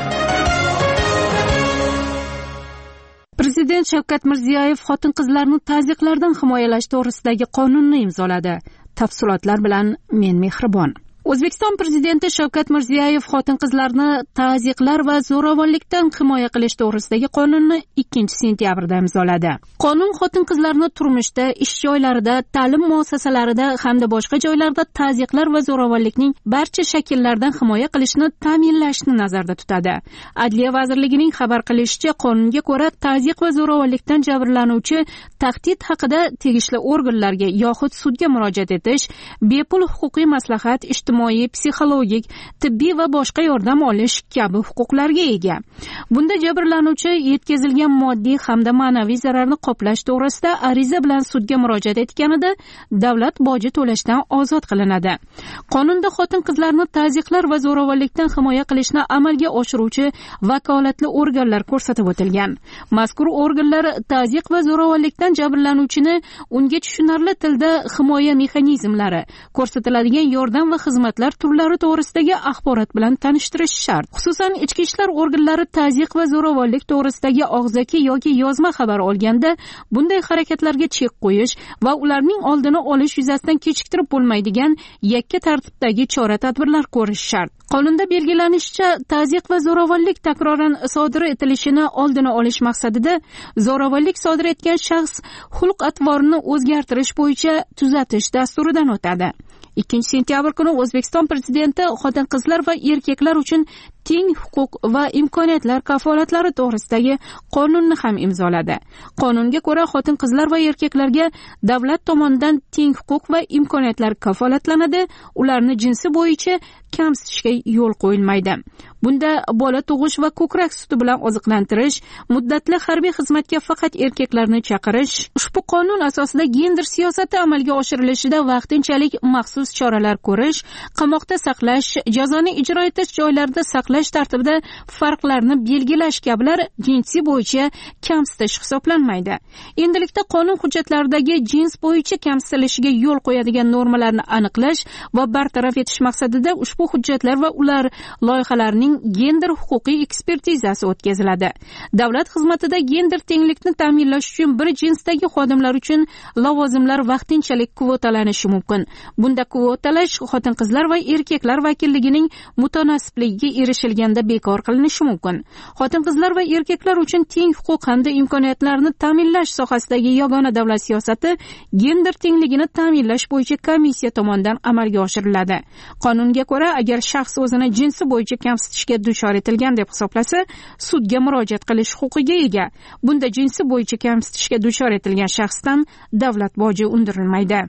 Prezident Shavkat Mirziyoyev xotin-qizlarni tazyiqlardan himoyalash to'g'risidagi qonunni imzoladi. Tafsilotlar bilan men Mehribon. O'zbekiston Prezidenti Shavkat Mirziyoyev xotin-qizlarni tazyiqlar va zo'ravonlikdan himoya qilish to'g'risidagi qonunni ikkinchi sentyabrda imzoladi. Qonun xotin-qizlarni turmushda, ish joylarida, ta'lim muassasalarida hamda boshqa joylarda tazyiqlar va zo'ravonlikning barcha shakllaridan himoya qilishni ta'minlashni nazarda tutadi. Adliya vazirligining xabar qilishicha, qonunga ko'ra tazyiq va zo'ravonlikdan jabrlanuvchi tahdid haqida tegishli organlarga yoxud sudga murojaat etish, bepul huquqiy maslahat, ijtimoiy, psixologik, tibbiy va boshqa yordam olish kabi huquqlarga ega. Bunda jabrlanuvchi yetkazilgan moddiy hamda ma'naviy zararni qoplash to'g'risida ariza bilan sudga murojaat etganida davlat boji to'lashdan ozod qilinadi. Qonunda xotin-qizlarni tazyiqlar va zo'ravonlikdan himoya qilishni amalga oshiruvchi vakolatli organlar ko'rsatib o'tilgan. Mazkur organlar tazyiq va zo'ravonlikdan jabrlanuvchini unga tushunarli tilda himoya mexanizmlari, ko'rsatiladigan yordam va xizmatlar turlari to'g'risidagi axborot bilan tanishtirish shart. Xususan, ichki ishlar organlari tazyiq va zo'ravonlik to'g'risidagi og'zaki yoki yozma xabar olganda bunday harakatlarga chek qo'yish va ularning oldini olish yuzasidan kechiktirib bo'lmaydigan yakka tartibdagi chora-tadbirlar ko'rish shart. Qonunda belgilanishicha, tazyiq va zo'ravonlik takroran sodir etilishini oldini olish maqsadida zo'ravonlik sodir etgan shaxs xulq-atvorini o'zgartirish bo'yicha tuzatish dasturidan o'tadi. ikkinchi sentyabr kuni O'zbekiston Prezidenti xotin-qizlar va erkaklar uchun teng huquq va imkoniyatlar kafolatlari to'g'risidagi qonunni ham imzoladi. Qonunga ko'ra, xotin-qizlar va erkaklarga davlat tomonidan teng huquq va imkoniyatlar kafolatlanadi, ularni jinsi bo'yicha kamsitishga yo'l qo'yilmaydi. Bunda bola tug'ish va ko'krak suti bilan oziqlantirish, muddatli harbiy xizmatga faqat erkaklarni chaqirish, ushbu qonun asosida gender siyosati amalga oshirilishida vaqtinchalik maxsus choralar ko'rish, qamoqda saqlash, jazoni ijro etish joylarida saqlash tartibida farqlarni belgilash kabilar jinsi bo'yicha kamsitish hisoblanmaydi. Endilikda qonun hujjatlaridagi jins bo'yicha kamsitilishiga yo'l qo'yadigan normalarni aniqlash va bartaraf etish maqsadida ushbu hujjatlar va ular loyihalarining gender huquqiy ekspertizasi o'tkaziladi. Davlat xizmatida gender tenglikni ta'minlash uchun bir jinsdagi xodimlar uchun lavozimlar vaqtinchalik kvotalanishi mumkin. Bunda kvotalash xotin-qizlar va erkaklar vakilligining mutanosibligiga erishilganda bekor qilinishi mumkin. Xotin-qizlar va erkaklar uchun teng huquq hamda imkoniyatlarni ta'minlash sohasidagi yagona davlat siyosati gender tengligini ta'minlash bo'yicha komissiya tomonidan amalga oshiriladi. Qonunga ko'ra, agar shaxs o'zini jinsi bo'yicha kamsitishga duchor etilgan deb hisoblasa, sudga murojaat qilish huquqiga ega. Bunda jinsi bo'yicha kamsitishga duchor etilgan shaxsdan davlat boji undirilmaydi.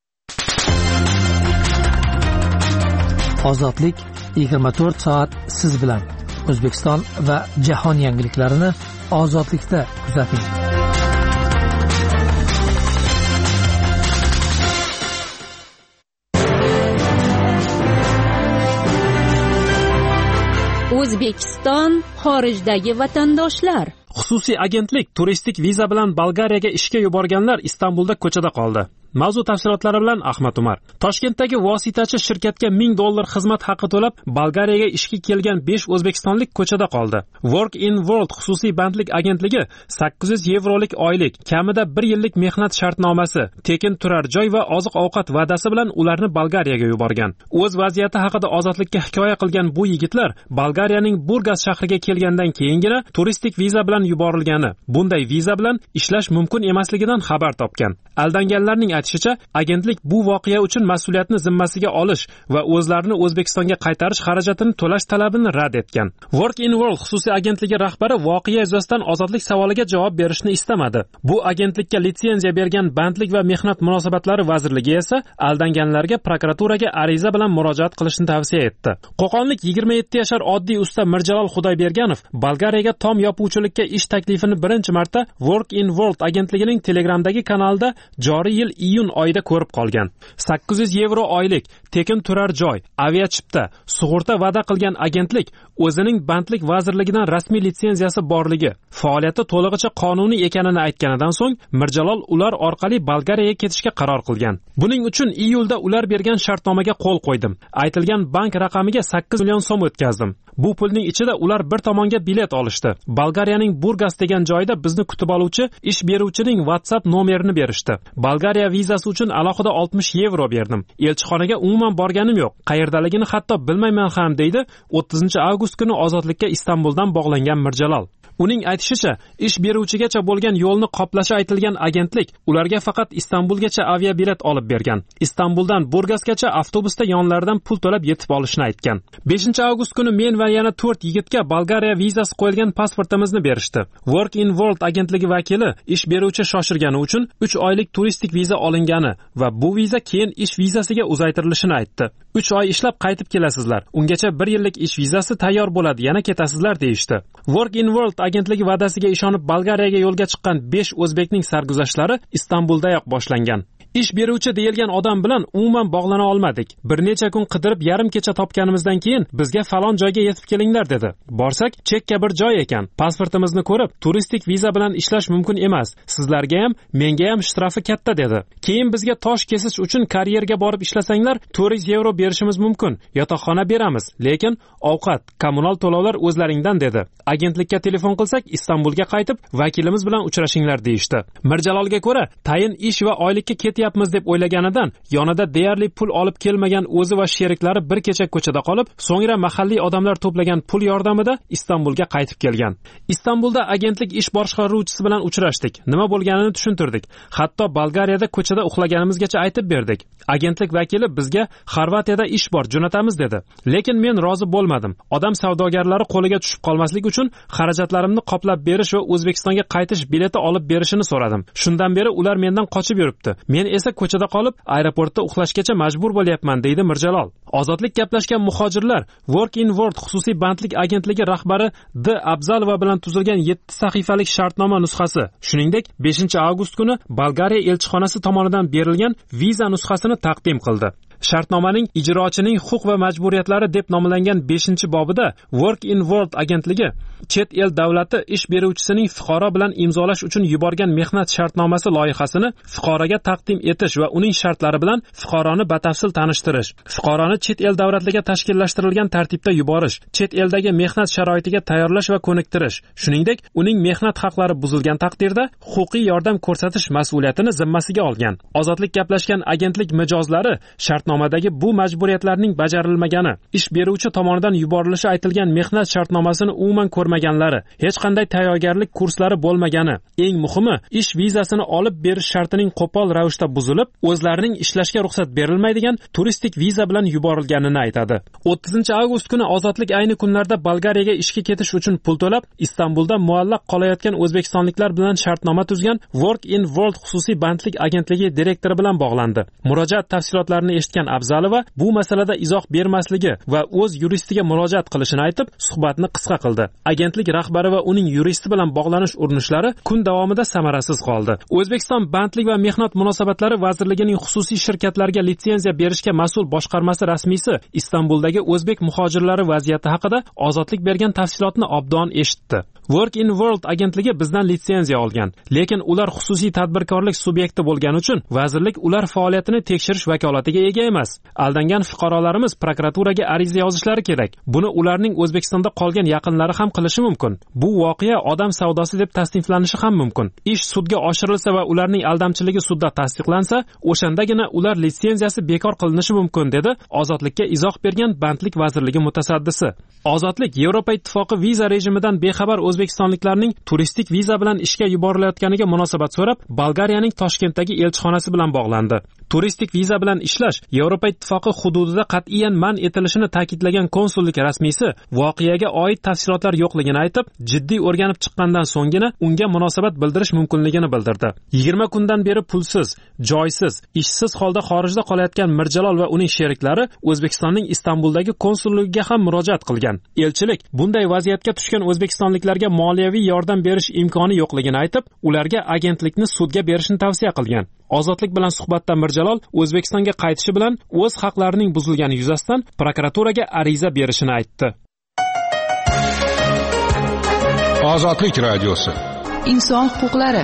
Ozodlik yigirma to'rt soat siz bilan. O'zbekiston va jahon yangiliklarini ozodlikda kuzating. O'zbekiston xorijdagi vatandoshlar. Xususiy agentlik turistik viza bilan Bolgariyaga ishga yuborganlar Istanbulda ko'chada qoldi. Mavzu tafsilotlari bilan Ahmad Umar. Toshkentdagi vositachi shirkatga ming dollar xizmat haqi to'lab, Bolgariyaga ishga kelgan besh o'zbekistonlik ko'chada qoldi. Work in World xususiy bandlik agentligi sakkiz yuz yevrolik oylik, kamida bir yillik mehnat shartnomasi, tekin turar joy va oziq-ovqat va'dasi bilan ularni Bolgariyaga yuborgan. O'z vaziyati haqida ozodlikka hikoya qilgan bu yigitlar Bolgariyaning Burgas shahriga kelgandan keyingina turistik viza bilan yuborilgani, bunday viza bilan ishlash mumkin emasligidan xabar topgan. Aldanganlarning aytishicha, agentlik bu voqea uchun mas'uliyatni zimmasiga olish va o'zlarini O'zbekistonga qaytarish xarajatini to'lash talabini rad etgan. Work in World xususiy agentligi rahbari voqea yuzasidan ozodlik savoliga javob berishni istamadi. Bu agentlikka litsenziya bergan Bandlik va mehnat munosabatlari vazirligi esa aldanganlarga prokuraturaga ariza bilan murojaat qilishni tavsiya etdi. Qo'qonlik yigirma yetti yashar oddiy usta Mirjalol Xudoyberganov Bolgariyaga tom yopuvchilikka ish taklifini birinchi marta Work in World agentligining Telegramdagi kanalida joriy yil iyun oyida ko'rib qolgan. sakkiz yuz yevro oylik tekin turar joy, aviachipta, sug'urta va'da qilgan agentlik o'zining Bandlik vazirligidan rasmiy litsenziyasi borligi, faoliyati to'lig'icha qonuniy ekanini aytganidan so'ng Mirjalol ular orqali Bolgariyaga ketishga qaror qilgan. Buning uchun iyulda ular bergan shartnomaga qo'l qo'ydim. Aytilgan bank raqamiga sakkiz million so'm o'tkazdim. Bu pulning ichida ular bir tomonga bilet olishdi. Bolgariyaning Burgas degan joyda bizni kutib oluvchi ish beruvchining WhatsApp nomerini berishdi. Bolgariya vizasi uchun alohida oltmish yevro berdim. Elchixonaga umuman borganim yo'q. Qayerdaligini hatto bilmayman ham deydi o'ttizinchi avgust kuni ozodlikka Istanbuldan bog'langan Mirjalol. Uning aytishicha, ish beruvchigacha bo'lgan yo'lni qoplashi aytilgan agentlik ularga faqat Istanbulgacha aviabilet olib bergan. Istanbuldan Burgasgacha avtobusda yonlaridan pul to'lab yetib olishni aytgan. beshinchi avgust kuni men va yana to'rt yigitga Bolgariya vizasi qo'yilgan pasportimizni berishdi. Work in World agentligi vakili ish beruvchi shoshirgani uchun uch oylik turistik viza olingani va bu viza keyin ish vizasiga uzaytirilishini aytdi. uch oy ishlab qaytib kelasizlar. Ungacha bir yillik ish vizasi tayyor bo'ladi, yana ketasizlar deyishdi. Work in World agentligi va'dasiga ishonib Bolgariyaga yo'lga chiqqan besh o'zbekning sarguzashtlari Istanbuldayoq boshlangan. Ish beruvchi deyilgan odam bilan umuman bog'lana olmadik. Bir necha kun qidirib yarim kecha topganimizdan keyin bizga falon joyga yetib kelinglar dedi. Borsak, chekka bir joy ekan. Pasportimizni ko'rib, turistik viza bilan ishlash mumkin emas. Sizlarga ham, menga ham shtrafi katta dedi. Keyin bizga tosh kesish uchun karyerga borib ishlasanglar, to'rt yuz yevro berishimiz mumkin. Yotoqxona beramiz, lekin ovqat, kommunal to'lovlar o'zlaringdan dedi. Agentlikka telefon qilsak, Istanbulga qaytib, vakilimiz bilan uchrashinglar deyishdi. Mirjalolga ko'ra, tayin ish va oylikka ket yapmiz deb o'ylaganidan yonida deyarli pul olib kelmagan o'zi va sheriklari bir kecha ko'chada qolib, so'ngra mahalliy odamlar to'plagan pul yordamida Istanbulga qaytib kelgan. Istanbulda agentlik ish boshqaruvchisi bilan uchrashdik. Nima bo'lganini tushuntirdik. Hatto Bolgariyada ko'chada uxlaganimizgacha aytib berdik. Agentlik vakili bizga Xorvatiyada ish bor, jo'natamiz dedi. Lekin men rozi bo'lmadim. Odam savdogarlari qo'liga tushib qolmaslik uchun xarajatlarimni qoplab berish va O'zbekistonga qaytish bileti olib berishini so'radim. Shundan beri ular mendan qochib yuribdi. Men esa ko'chada qolib, aeroportda uxlashgacha majbur bo'lyapman deydi Mirjalol. Ozodlik gaplashgan muhojirlar Work in World xususiy bandlik agentligi rahbari D. Abzalova bilan tuzilgan yetti sahifalik shartnoma nusxasi, shuningdek beshinchi avgust kuni Bolgariya elchixonasi tomonidan berilgan viza nusxasini taqdim qildi. Shartnomaning ijrochining huquq va majburiyatlari deb nomlangan beshinchi bobida Work in World agentligi chet el davlati ish beruvchisining fuqaro bilan imzolash uchun yuborgan mehnat shartnomasi loyihasini fuqaroga taqdim etish va uning shartlari bilan fuqaroni batafsil tanishtirish, fuqaroni chet el davlatiga tashkillashtirilgan tartibda yuborish, chet eldagi mehnat sharoitiga tayyorlash va ko'niktirish, shuningdek uning mehnat haqlari buzilgan taqdirda huquqiy yordam ko'rsatish mas'uliyatini zimmasiga olgan. Ozodlik gaplashgan agentlik mijozlari shart nomadagi bu majburiyatlarning bajarilmagani, ish beruvchi tomonidan yuborilishi aytilgan mehnat shartnomasini umuman ko'rmaganlari, hech qanday tayyorgarlik kurslari bo'lmagani, eng muhimi ish vizasini olib berish shartining qo'pol ravishda buzilib, o'zlarining ishlashga ruxsat berilmaydigan turistik viza bilan yuborilganini aytadi. o'ttizinchi avgust kuni ozodlik ayni kunlarda Bolgariyaga ishga ketish uchun pul to'lab, Istanbulda muallaq qolayotgan o'zbekistonliklar bilan shartnoma tuzgan Work in World xususiy bandlik agentligi direktori bilan bog'landi. Murojaat tafsilotlarini eshitgan Abzalova bu masalada izoh bermasligi va o'z yuristiga murojaat qilishini aytib, suhbatni qisqa qildi. Agentlik rahbari va uning yuristi bilan bog'lanish urinishlari kun davomida samarasiz qoldi. O'zbekiston bandlik va mehnat munosabatlari vazirligining xususiy shirkatlarga litsenziya berishga mas'ul boshqarmasi rasmiysi Istanbuldagi o'zbek muhojirlari vaziyati haqida ozodlik bergan tafsilotni obdon eshitdi. Work in World agentligi bizdan litsenziya olgan, lekin ular xususiy tadbirkorlik subyekti bo'lgani uchun vazirlik ular faoliyatini tekshirish vakolatiga ega emas. Aldangan fuqarolarimiz prokuraturaga ariza yozishlari kerak. Buni ularning O'zbekistonda qolgan yaqinlari ham qilishi mumkin. Bu voqea odam savdosi deb tasniflanishi ham mumkin. Ish sudga oshirilsa va ularning aldamchiligi sudda tasdiqlansa, o'shandagina ular litsenziyasi bekor qilinishi mumkin, dedi Ozodlikka izoh bergan Bandlik vazirligi mutasaddisi. Ozodlik Yevropa Ittifoqi viza rejimidan bexabar o'zbekistonliklarning turistik viza bilan ishga yuborilayotganiga munosabat so'rab, Bolgariyaning Toshkentdagi elchixonasi bilan bog'landi. Turistik viza bilan ishlash Yevropa Ittifoqi hududida qat'iyan man etilishini ta'kidlagan konsullik rasmiysi voqeaga oid tafsilotlar yo'qligini aytib, jiddiy o'rganib chiqqandan so'nggina unga munosabat bildirish mumkinligini bildirdi. yigirma kundan beri pulsiz, joysiz, ishsiz holda xorijda qolayotgan Mirjalol va uning sheriklari O'zbekistonning Istanbuldagi konsulligiga ham murojaat qilgan. Elchilik bunday vaziyatga tushgan o'zbekistonliklarga moliyaviy yordam berish imkoni yo'qligini aytib, ularga agentlikni sudga berishni tavsiya qilgan. Ozodlik bilan suhbatda Mirjalol O'zbekistonga qaytishi bilan o'z haqlarining buzilgani yuzasidan prokuraturaga ariza berishini aytdi. Ozodlik radiosi. Inson huquqlari.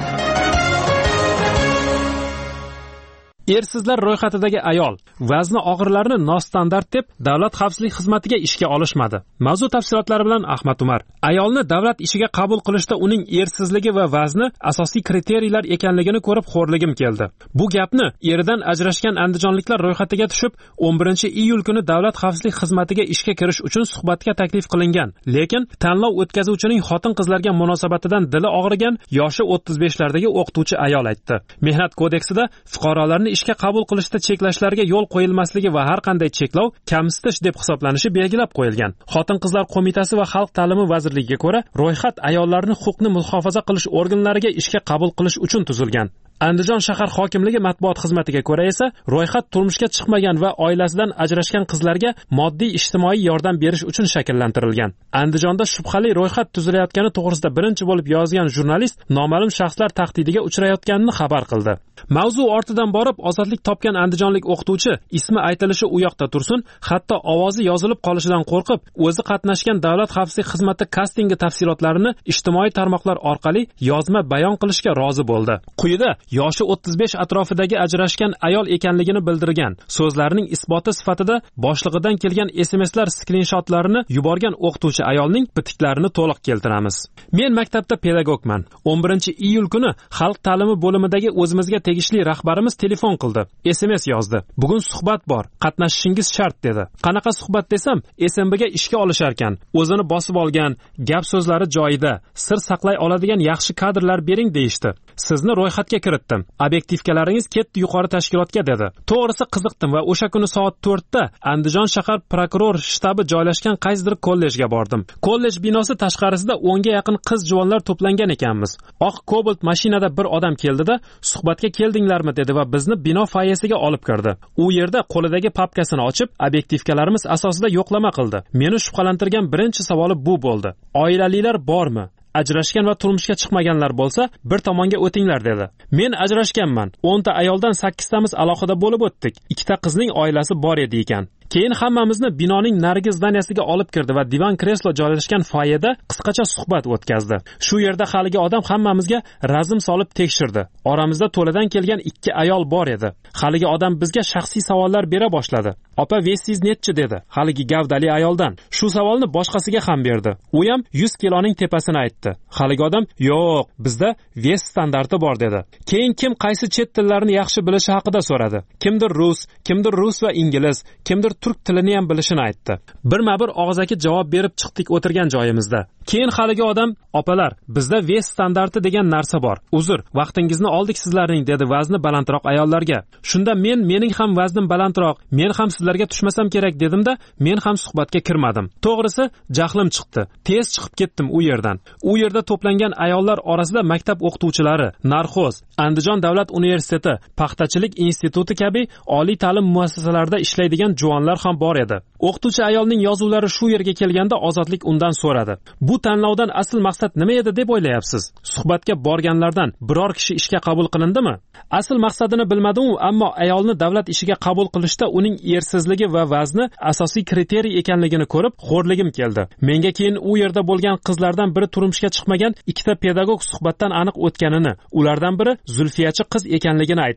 Ersizlar ro'yxatidagi ayol vazni og'irlarini nostandart deb davlat xavfsizlik xizmatiga ishga olishmadi. Mavzu tafsilotlari bilan Ahmad Umar. Ayolni davlat ishiga qabul qilishda uning ersizligi va vazni asosiy kriteriyalar ekanligini ko'rib xo'rligim keldi. Bu gapni eridan ajrashgan andijonliklar ro'yxatiga tushib, o'n birinchi iyul kuni davlat xavfsizlik xizmatiga ishga kirish uchun suhbatga taklif qilingan. Lekin tanlov o'tkazuvchining xotin-qizlarga munosabatidan dili og'rigan yoshi o'ttiz beshlardagi o'qituvchi ayol aytdi. Mehnat kodeksida fuqarolarni ishga qabul qilishda cheklashlarga yo'l qo'yilmasligi va har qanday cheklov kamsitish deb hisoblanishi belgilab qo'yilgan. Xotin-qizlar qo'mitasi va Xalq ta'limi vazirligiga ko'ra, ro'yxat ayollarni huquqni muhofaza qilish organlariga ishga qabul qilish uchun tuzilgan. Andijon shahar hokimligi matbuot xizmatiga ko'ra esa, ro'yxat turmushga chiqmagan va oilasidan ajrashgan qizlarga moddiy ijtimoiy yordam berish uchun shakllantirilgan. Andijonda shubhali ro'yxat tuzilayotgani to'g'risida birinchi bo'lib yozgan jurnalist noma'lum shaxslar tahdidiga uchrayotganini xabar qildi. Mavzu ortidan borib, ozodlik topgan andijonlik o'qituvchi ismi aytilishi u yoqda tursin, hatto ovozi yozilib qolishidan qo'rqib, o'zi qatnashgan davlat xavfsizlik xizmati kastingi tafsilotlarini ijtimoiy tarmoqlar orqali yozma bayon qilishga rozi bo'ldi. Quyida yoshi o'ttiz besh atrofidagi ajrashgan ayol ekanligini bildirgan so'zlarining isboti sifatida boshlig'idan kelgan S M S'lar skrinshotlarini yuborgan o'qituvchi ayolning bitiklarini to'liq keltiramiz. Men maktabda pedagogman. o'n birinchi iyul kuni Xalq ta'limi bo'limidagi o'zimizga tegishli rahbarimiz telefon qildi. S M S yozdi. Bugun suhbat bor, qatnashishingiz shart dedi. Qanaqa suhbat desam, S M Bga ishga olishar ekan. O'zini bosib olgan, gap so'zlari joyida, sir saqlay oladigan yaxshi kadrlar bering deyishdi. Sizni ro'yxatga kiritdim. Obyektivkalaringiz ketdi yuqori tashkilotga dedi. To'g'risi qiziqdim va o'sha kuni soat to'rtda Andijon shahar prokuror shtabi joylashgan qaysidir kollejga bordim. Kollej binosi tashqarisida o'nga yaqin qiz juvonlar to'plangan ekanmiz. Oq Cobalt mashinada bir odam keldida, suhbatga keldinglarmi dedi va bizni bino foyesiga olib kirdi. U yerda qo'lidagi papkasini ochib, obyektivkalarimiz asosida yo'qlama qildi. Meni shubhalantirgan birinchi savoli bu bo'ldi. Oilalilar bormi? Ajrashgan va turmushga chiqmaganlar bo'lsa, bir tomonga o'tinglar dedi. Men ajrashganman. o'nta ayoldan sakkiztamiz alohida bo'lib o'tdik. Ikkita qizning oilasi bor edi ekan. Keyin hammamizni binoning narigi zdaniyasiga olib kirdi va divan kreslo joylashgan foyeda qisqacha suhbat o'tkazdi. Shu yerda haligi odam hammamizga razm solib tekshirdi. Oramizda to'ladan kelgan ikki ayol bor edi. Haligi odam bizga shaxsiy savollar bera boshladi. Opa, vesiz netchi dedi. Haligi gavdali ayoldan. Shu savolni boshqasiga ham berdi. U ham yuz kiloning tepasini aytdi. Haligi odam, "Yo'q, bizda ves standarti bor" dedi. Keyin kim qaysi chet tillarini yaxshi bilishi haqida so'radi. Kimdir rus, kimdir rus va ingliz, kimdir turk tilini ham bilishini aytdi. Birma-bir og'zaki javob berib chiqdik o'tirgan joyimizda. Keyin haligi odam, "Opalar, bizda ves standarti degan narsa bor. Uzr, vaqtingizni oldik sizlarning" dedi vazni balandroq ayollarga. Shunda men mening ham vaznim balandroq, men ham sizlarga tushmasam kerak dedimda, men ham suhbatga kirmadim. To'g'risi, jahlim chiqdi. Tez chiqib ketdim u yerdan. U yerda to'plangan ayollar orasida maktab o'qituvchilari, narxoz, Andijon davlat universiteti, paxtachilik instituti kabi oliy ta'lim muassasalarida ishlaydigan juvonlar ham bor edi. O'qituvchi ayolning yozuvlari shu yerga kelganda Ozodlik undan so'radi. Bu tanlovdan asl maqsad nima edi deb o'ylayapsiz? Suhbatga borganlardan biror kishi ishga qabul qilindimi? Asl maqsadini bilmadim-u, ammo ayolni davlat ishiga qabul qilishda uning ersizligi va vazni asosiy kriteriy ekanligini ko'rib, xo'rligim keldi. Menga keyin u yerda bo'lgan qizlardan biri turmushga chiqmagan ikkita pedagog suhbatdan aniq o'tganini, ulardan biri Zulfiyachi qiz ekanligini aytdi.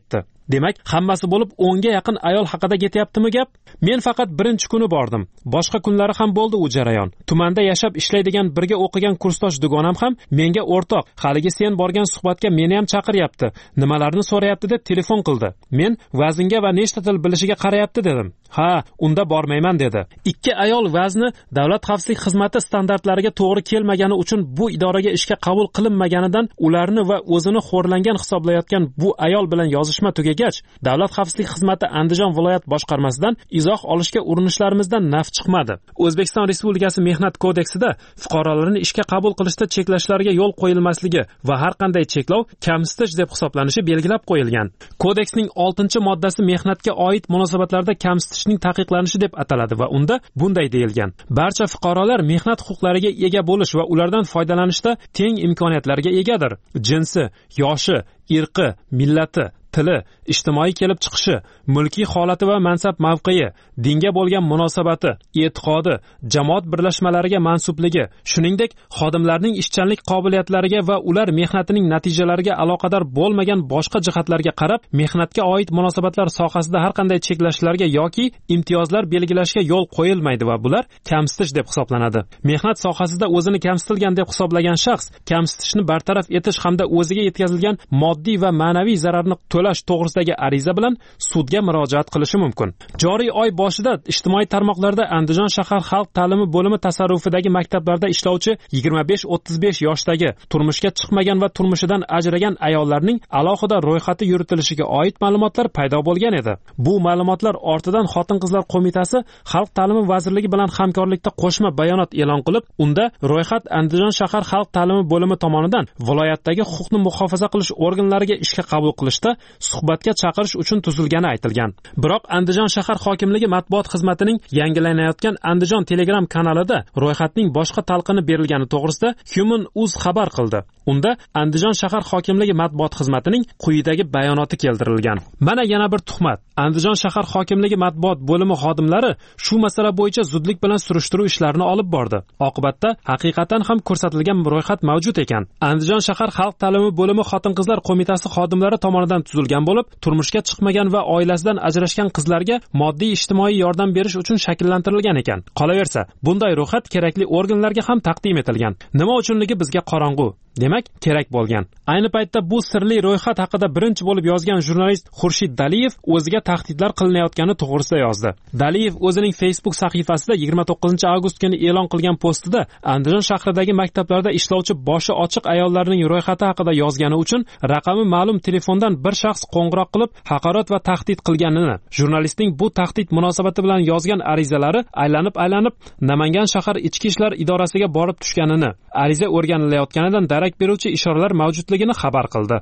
Demak, hammasi bo'lib o'nga yaqin ayol haqida ketyaptimi gap? Men faqat birinchi kuni bordim. Boshqa kunlari ham bo'ldi u jarayon. Tumanda yashab ishlaydigan birga o'qigan kursdosh dugonam ham menga o'rtoq, haligi sen borgan suhbatga meni ham chaqiryapti. Nimalarni so'rayapti deb telefon qildi. Men vaznga va nechta til bilishiga qarayapti dedim. Ha, unda bormayman dedi. Ikki ayol vazni Davlat xavfsizlik xizmati standartlariga to'g'ri kelmagani uchun bu idoraga ishga qabul qilinmaganidan ularni va o'zini xo'rlangan hisoblayotgan bu ayol bilan yozishma tugagach, Davlat xavfsizlik xizmati Andijon viloyat boshqarmasidan izoh olishga urinishlarimizdan naf chiqmadi. O'zbekiston Respublikasi Mehnat kodeksida fuqarolarni ishga qabul qilishda cheklashlarga yo'l qo'yilmasligi va har qanday cheklov kamsitish deb hisoblanishi belgilab qo'yilgan. Kodeksning oltinchi moddasi mehnatga oid munosabatlarda kamsitishning taqiqlanishi deb ataladi va unda bunday deyilgan: barcha fuqarolar mehnat huquqlariga ega bo'lish va ulardan foydalanishda teng imkoniyatlarga egadir. Jinsi, yoshi, irqi, millati, tili, ijtimoiy kelib chiqishi, mulkiy holati va mansab mavqei, dinga bo'lgan munosabati, e'tiqodi, jamoat birlashmalariga mansubligi, shuningdek xodimlarning ishchanlik qobiliyatlariga va ular mehnatining natijalariga aloqador bo'lmagan boshqa jihatlarga qarab mehnatga oid munosabatlar sohasida har qanday cheklashlarga yoki imtiyozlar belgilashga yo'l qo'yilmaydi va bular kamsitish deb hisoblanadi. Mehnat sohasida o'zini kamsitilgan deb hisoblagan shaxs kamsitishni bartaraf etish hamda o'ziga yetkazilgan moddiy va ma'naviy zararni to'lash to'g'risidagi ariza bilan sudga murojaat qilishi mumkin. Joriy oy boshida ijtimoiy tarmoqlarda Andijon shahar xalq ta'limi bo'limi tasarrufidagi maktablarda ishlovchi yigirma besh o'ttiz besh yoshdagi turmushga chiqmagan va turmushidan ajragan ayollarning alohida ro'yxati yuritilishiga oid ma'lumotlar paydo bo'lgan edi. Bu ma'lumotlar ortidan Xotin-qizlar qo'mitasi Xalq ta'limi vazirligi bilan hamkorlikda qo'shma bayonot e'lon qilib, unda ro'yxat Andijon shahar xalq ta'limi bo'limi tomonidan viloyatdagi huquqni muhofaza qilish organlariga ishga qabul qilishda suhbatga chaqirish uchun tuzilgani aytilgan. Biroq Andijon shahar hokimligi matbuot xizmatining yangilanayotgan Andijon Telegram kanalida ro'yxatning boshqa talqini berilgani to'g'risida Human.uz xabar qildi. Unda Andijon shahar hokimligi matbuot xizmatining quyidagi bayonoti keltirilgan. Mana yana bir tuhmat. Andijon shahar hokimligi matbuot bo'limi xodimlari shu masala bo'yicha zudlik bilan surishtiruv ishlarini olib bordi. Oqibatda haqiqatan ham ko'rsatilgan ro'yxat mavjud ekan. Andijon shahar xalq ta'limi bo'limi Xotin-qizlar qo'mitasi xodimlari tomonidan tuzilgan bo'lib, turmushga chiqmagan va oilasidan ajrashgan qizlarga moddiy ijtimoiy yordam berish uchun shakllantirilgan ekan. Qolaversa, bunday ro'yxat kerakli organlarga ham taqdim etilgan. Nima uchunligi bizga qorong'u. Demak, kerak bo'lgan. Ayni paytda bu sirli ro'yxat haqida birinchi bo'lib yozgan jurnalist Xurshid Daliyev o'ziga tahdidlar qilinayotgani to'g'risida yozdi. Daliyev o'zining Facebook sahifasida yigirma to'qqizinchi avgust kuni e'lon qilgan postida Andijon shahridagi maktablarda ishlovchi boshi ochiq ayollarning ro'yxati haqida yozgani uchun raqami ma'lum telefondan bir shaxs qo'ng'iroq qilib haqorat va tahdid qilganini, jurnalistning bu tahdid munosabati bilan yozgan arizalari aylanib-aylanib Namangan shahar ichki ishlar idorasiga borib tushganini, ariza o'rganilayotganidan darak beruvchi ishoralar mavjudligini xabar qildi.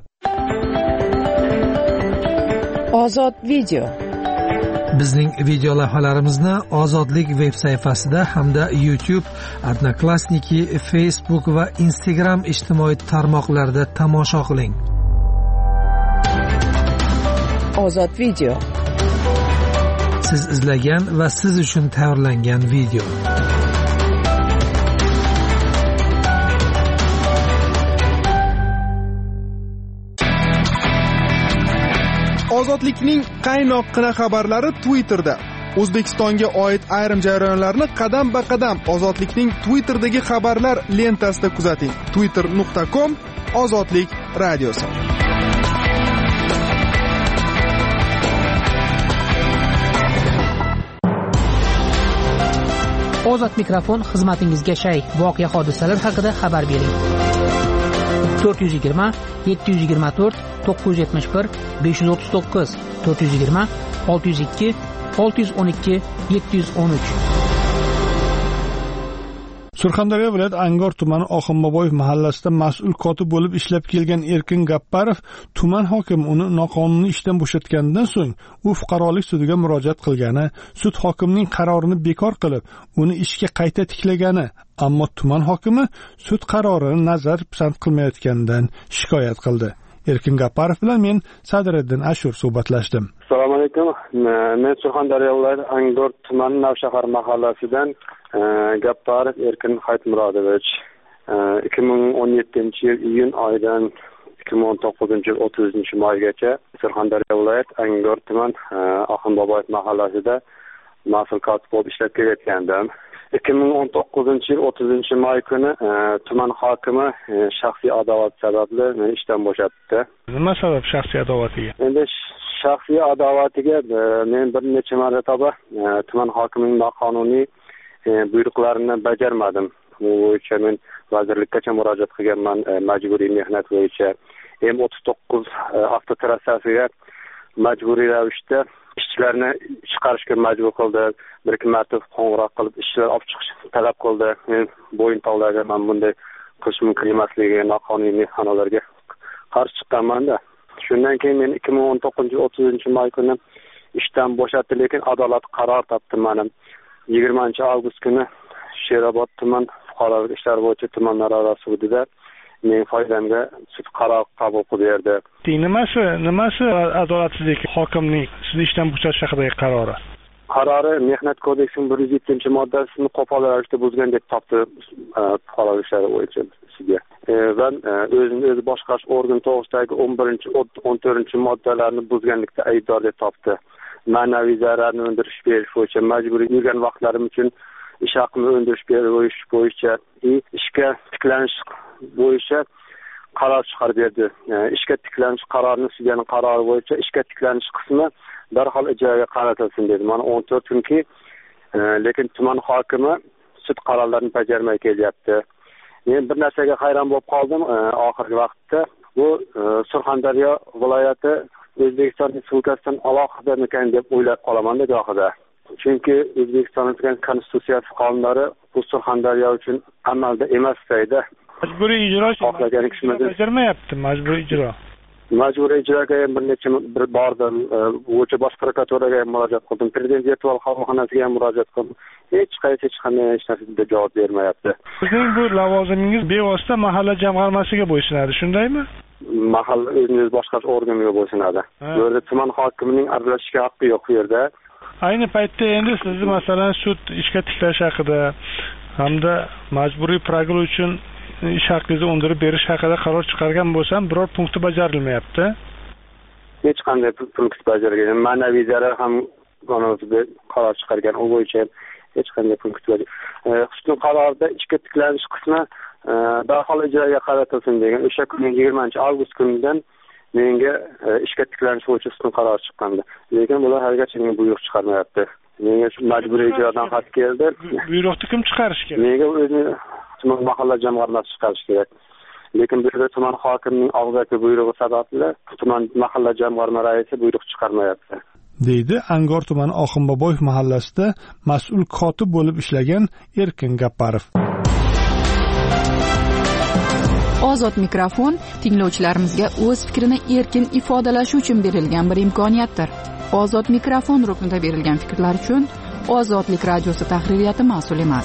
Ozod video. Bizning video lavhalarimizni Ozodlik veb sayfasida hamda YouTube, Odnoklassniki, Facebook va Instagram ijtimoiy tarmoqlarida tomosha qiling. Ozod video. Siz izlagan va siz uchun tayyorlangan video. Ozodlikning qaynoqqina xabarlari Twitterda. O'zbekistonga oid ayrim jarayonlarni qadam-ba-qadam Ozodlikning Twitterdagi xabarlar lentasida kuzating. twitter nuqta com Ozodlik radiosi. Ozod mikrofon xizmatingizga shay. Voqea hodisalar haqida xabar bering. to'rt yuz yigirma yetti yuz yigirma to'rt to'qqiz yuz yetmish bir besh yuz o'ttiz to'qqiz to'rt yuz yigirma olti yuz ikki olti yuz o'n ikki yetti yuz o'n uch. Surxondaryo viloyat Angor tumani Oxunboboyev mahallasida mas'ul kotib bo'lib ishlab kelgan Erkin Gapparov tuman hokimi uni noqonuniy ishdan bo'shatganidan so'ng u fuqarolik sudiga murojaat qilgani, sud hokimining qarorini bekor qilib, uni ishga qayta tiklagani, ammo tuman hokimi sud qarorini nazar pisand qilmayotganidan shikoyat qildi. Erkin Gapparov bilan men Sadriddin Ashur suhbatlashdim. Assalomu alaykum. Men Surxondaryo viloyati Angor tumani Navshahar mahallasidan Gapparov Erkin Haytmurodovich ikki ming o'n yettinchi yil iyun oyidan ikki ming o'n to'qqizinchi yil o'ttizinchi maygacha Surxondaryo viloyat Angor tuman Oxunboboyev mahallasida mas'ul kotib bo'lib ishlab kelayotgandim. ikki ming o'n to'qqizinchi yil o'ttizinchi may kuni tuman hokimi shaxsiy adovat sababli meni ishdan bo'shatdi. Nima sabab shaxsiy adovatiga? Endi shaxsiy adovatiga men bir necha marotaba tuman hokimining noqonuniy buyruqlarini bajarmadim. Bu bo'yicha men vazirlikkacha murojaat qilganman, majburiy mehnat bo'yicha. M o'ttiz to'qqiz avtotrassasiga majburiy ravishda ishchilarni chiqarishga majbur qildi. Bir ikki marta qo'ng'iroq qilib ishchilar olib chiqishni talab qildi. Men bo'yin tovlagan, men bunday qilish mumkin emasligiga, noqonuniy mehmonlarga qarshi chiqqanman-da. Shundan keyin men ikki ming o'n to'qqizinchi yil o'ttizinchi may kuni ishdan bo'shatdi, lekin adolat qaror topdi. Mana yigirmanchi avgust kuni Sherobod tuman fuqarolik ishlari bo'yicha tumanlararo sudida men foydamga sud qaror qabul qilib berdi. Nimasi, nimasi adolatsizlik hokimning sizni ishdan bo'shatish haqidagi qarori? Qarori Mehnat kodeksining bir yuz yettinchi moddasini qo'pol ravishda buzgan deb topdi fuqarolik ishlari bo'yicha sudya. Va o'zini o'zi boshqarish organi to'g'risidagi o'n birinchi o'n to'rtinchi moddalarni buzganlikda aybdor deb topdi. Ma'naviy zararni undirish berish bo'yicha majburiy yurgan vaqtlarim uchun ish haqini undirish berish bo'yicha ishga tiklanish bo'yicha qaror chiqarib berdi. Ishga tiklanish qarorini sudyaning qarori bo'yicha ishga tiklanish qismi darhol ijroga qaratilsin dedi. Mana o'n to'rt kunki, lekin tuman hokimi sud qarorlarini bajarmay kelyapti. Men bir narsaga hayron bo'lib qoldim oxirgi vaqtda. Bu Surxondaryo viloyati O'zbekiston Respublikasidan alohida ekan deb o'ylab qolaman-da gohida. Chunki O'zbekistonning konstitutsiyasi qonunlari bu Surxondaryo uchun amalda emas deydi. Majburiy ijro bajarmayapti, majburiy ijro. Majburiy ijroga ham bir necha bir bordim, o'sha bosh prokuraturaga ham murojaat qildim, prezident virtual qabulxonasiga ham murojaat qildim. Hech qaysi hech qanday hech narsaga javob bermayapti. Sizning bu lavozimingiz bevosita mahalla jamg'armasiga bo'ysunadi, shundaymi? Mahalla o'zini boshqarish organiga bo'ysunadi. Bu yerda tuman hokimining aralashishga haqqi yo'q bu yerda. Ayni paytda endi sizni masalan sud ishga tiklash haqida hamda majburiy pragul uchun ish haqingizni undirib berish haqida qaror chiqargan bo'lsam, biror punkti bajarilmayapti. Hech qanday punkt bajarilgan. Ma'naviy zarar ham qonunida qaror chiqargan, u bo'yicha hech qanday punkt bajarilgan. Sud qarorida ishga tiklanish qismi darhol ijroga qaratilsin degan. O'sha kunning yigirmanchi avgust kunidan menga ishga tiklanish bo'yicha sud qarori chiqqandi. Lekin bular haligacha menga buyruq chiqarmayapti. Menga majburiy ijrodan xat keldi. Buyruqni kim chiqarish kerak? Menga o'zi tuman mahalla jamg'armasi chiqarish kerak. Lekin bu yerda tuman hokimining og'zaki buyrug'i sababli tuman mahalla jamg'arma raisi buyruq chiqarmayapti. Deydi Angor tumani Oxunboboyev mahallasida mas'ul kotib bo'lib ishlagan Erkin Gapparov. Ozod mikrofon tinglovchilarimizga o'z fikrini erkin ifodalashi uchun berilgan bir imkoniyatdir. Ozod mikrofon ruknida berilgan fikrlar uchun Ozodlik radiosi tahririyati mas'ul emas.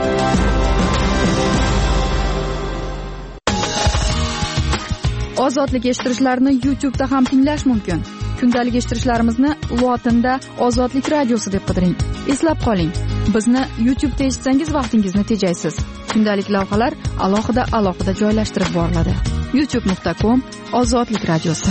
Ozodlik eshittirishlarni YouTube da ham tinglash mumkin. Kundalik eshittirishlarimizni lotinda Ozodlik radiosi deb qidiring. Eslab qoling, bizni YouTube da eshitsangiz vaqtingizni tejaysiz. Kundalik lavhalar alohida alohida joylashtirib boriladi. youtube nuqta com Ozodlik radiosi.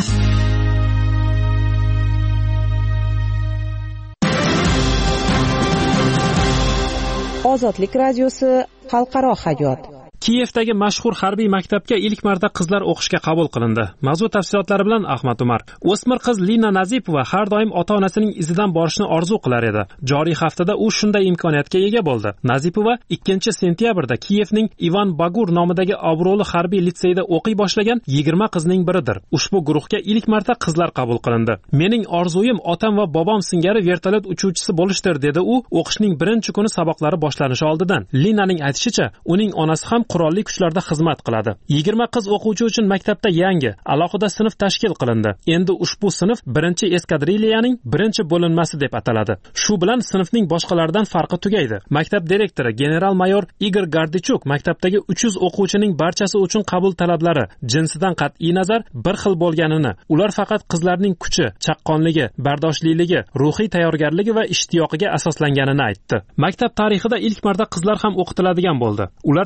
Ozodlik radiosi xalqaro hayot. Kiyevdagi mashhur harbiy maktabga ilk marta qizlar o'qishga qabul qilindi. Mavzu tafsilotlari bilan Ahmad Umar. O'smir qiz Lina Nazipova har doim ota-onasining izidan borishni orzu qilar edi. Joriy haftada u shunday imkoniyatga ega bo'ldi. Nazipova ikkinchi sentyabrda Kiyevning Ivan Bagur nomidagi obro'li harbiy litseyda o'qiy boshlagan yigirma qizning biridir. Ushbu guruhga ilk marta qizlar qabul qilindi. Mening orzuyim otam va bobom singari vertolyot uchuvchisi bo'lishdir, dedi u o'qishning birinchi kuni saboqlari boshlanishi oldidan. Linaning aytishicha, uning onasi ham qurolli kuchlarda xizmat qiladi. yigirma qiz o'quvchi uchun maktabda yangi, alohida sinf tashkil qilindi. Endi ushbu sinf birinchi eskadriliyaning birinchi bo'linmasi deb ataladi. Shu bilan sinfning boshqalardan farqi tugaydi. Maktab direktori general-mayor Igor Gardichuk maktabdagi uch yuz o'quvchining barchasi uchun qabul talablari jinsidan qat'iy nazar bir xil bo'lganini, ular faqat qizlarning kuchi, chaqqonligi, bardoshliligi, ruhiy tayyorgarligi va ishtiyoqiga asoslanganini aytdi. Maktab tarixida ilk marta qizlar ham o'qitiladigan bo'ldi. Ular kirish imtihon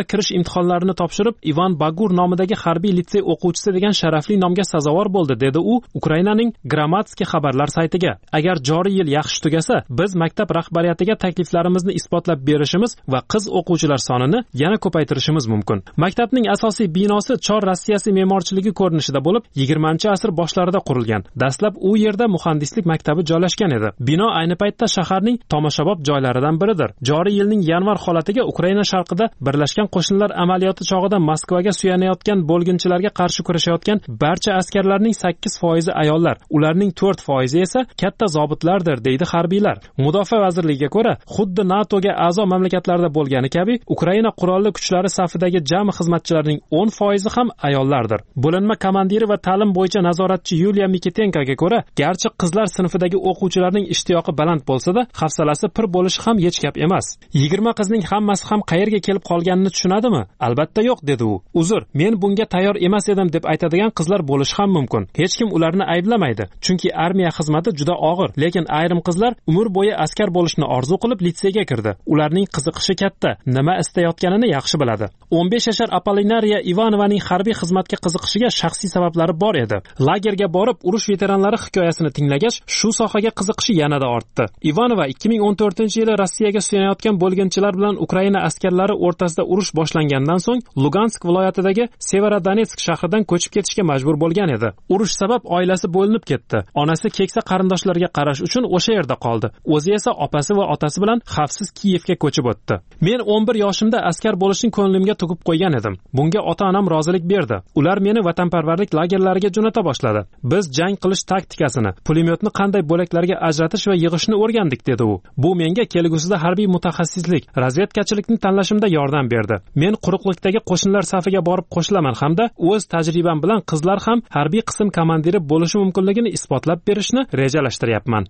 imtihonlarini topshirib Ivan Bagur nomidagi harbiy litsey o'quvchisi degan sharafli nomga sazovor bo'ldi, dedi u Ukrainaning Gramatskiy xabarlar saytiga. Agar joriy yil yaxshi tugasa, biz maktab rahbariyatiga takliflarimizni isbotlab berishimiz va qiz o'quvchilar sonini yana ko'paytirishimiz mumkin. Maktabning asosiy binosi Chor Rossiyasi me'morchiligi ko'rinishida bo'lib, yigirmanchi asr boshlarida qurilgan. Dastlab u yerda muhandislik maktabi joylashgan edi. Bino ayni paytda shaharning tomoshabob joylaridan biridir. Joriy yilning yanvar holatiga Ukraina sharqida Birlashgan Qo'shinlar amaliyoti chog'ida Moskvaga suyanayotgan bo'lginchilarga qarshi kurashayotgan barcha askarlarning sakkiz foizi ayollar, ularning to'rt foizi esa katta zobitlardir, deydi harbiylar. Mudofaa vazirligiga ko'ra, xuddi NATOga a'zo mamlakatlarda bo'lgani kabi, Ukraina qurolli kuchlari safidagi jami xizmatchilarning o'n foizi ham ayollardir. Bo'linma komandiri va ta'lim bo'yicha nazoratchi Yuliya Mikitenkoga ko'ra, garchi qizlar sinfidagi o'quvchilarning ishtiyoqi baland bo'lsa-da, hafsalasi pir bo'lishi ham hech gap emas. yigirma qizning hammasi ham qayerga kelib qolganini tushunadimi? Albatta yo'q, dedi u. Uzr, men bunga tayyor emas edim deb aytadigan qizlar bo'lishi ham mumkin. Hech kim ularni ayblamaydi, chunki armiya xizmati juda og'ir, lekin ayrim qizlar umr bo'yi askar bo'lishni orzu qilib litseyga kirdi. Ularning qiziqishi katta, nima istayotganini yaxshi biladi. o'n besh yashar Apollinariya Ivanovaning harbiy xizmatga qiziqishiga shaxsiy sabablari bor edi. Lagerga borib, urush veteranlari hikoyasini tinglagach, shu sohaga qiziqishi yanada ortdi. Ivanova ikki ming o'n to'rtinchi yili Rossiyaga suyanayotgan bo'lginchilar bilan Ukraina askarlari o'rtasida urush boshlangandan so'ng Lugansk viloyatidagi Severodonetsk shahridan ko'chib ketishga majbur bo'lgan edi. Urush sabab oilasi bo'linib ketdi. Onasi keksa qarindoshlarga qarash uchun o'sha yerda qoldi. O'zi esa opasi va otasi bilan xavfsiz Kiyevga ko'chib o'tdi. Men o'n bir yoshimda askar bo'lishni ko'nglimga tugib qo'ygan edim. Bunga ota-onam rozilik berdi. Ular meni vatanparvarlik lagerlariga jo'nata boshladi. Biz jang qilish taktikasini, pulemyotni qanday bo'laklarga ajratish va yig'ishni o'rgandik, dedi u. Bu menga kelgusida harbiy mutaxassislik, razvedkachilikni tanlashimda yordam berdi. Men quruqlikdagi qo'shinlar safiga borib qo'shilaman hamda o'z tajribam bilan qizlar ham harbiy qism komandiri bo'lishi mumkinligini isbotlab berishni rejalashtiryapman.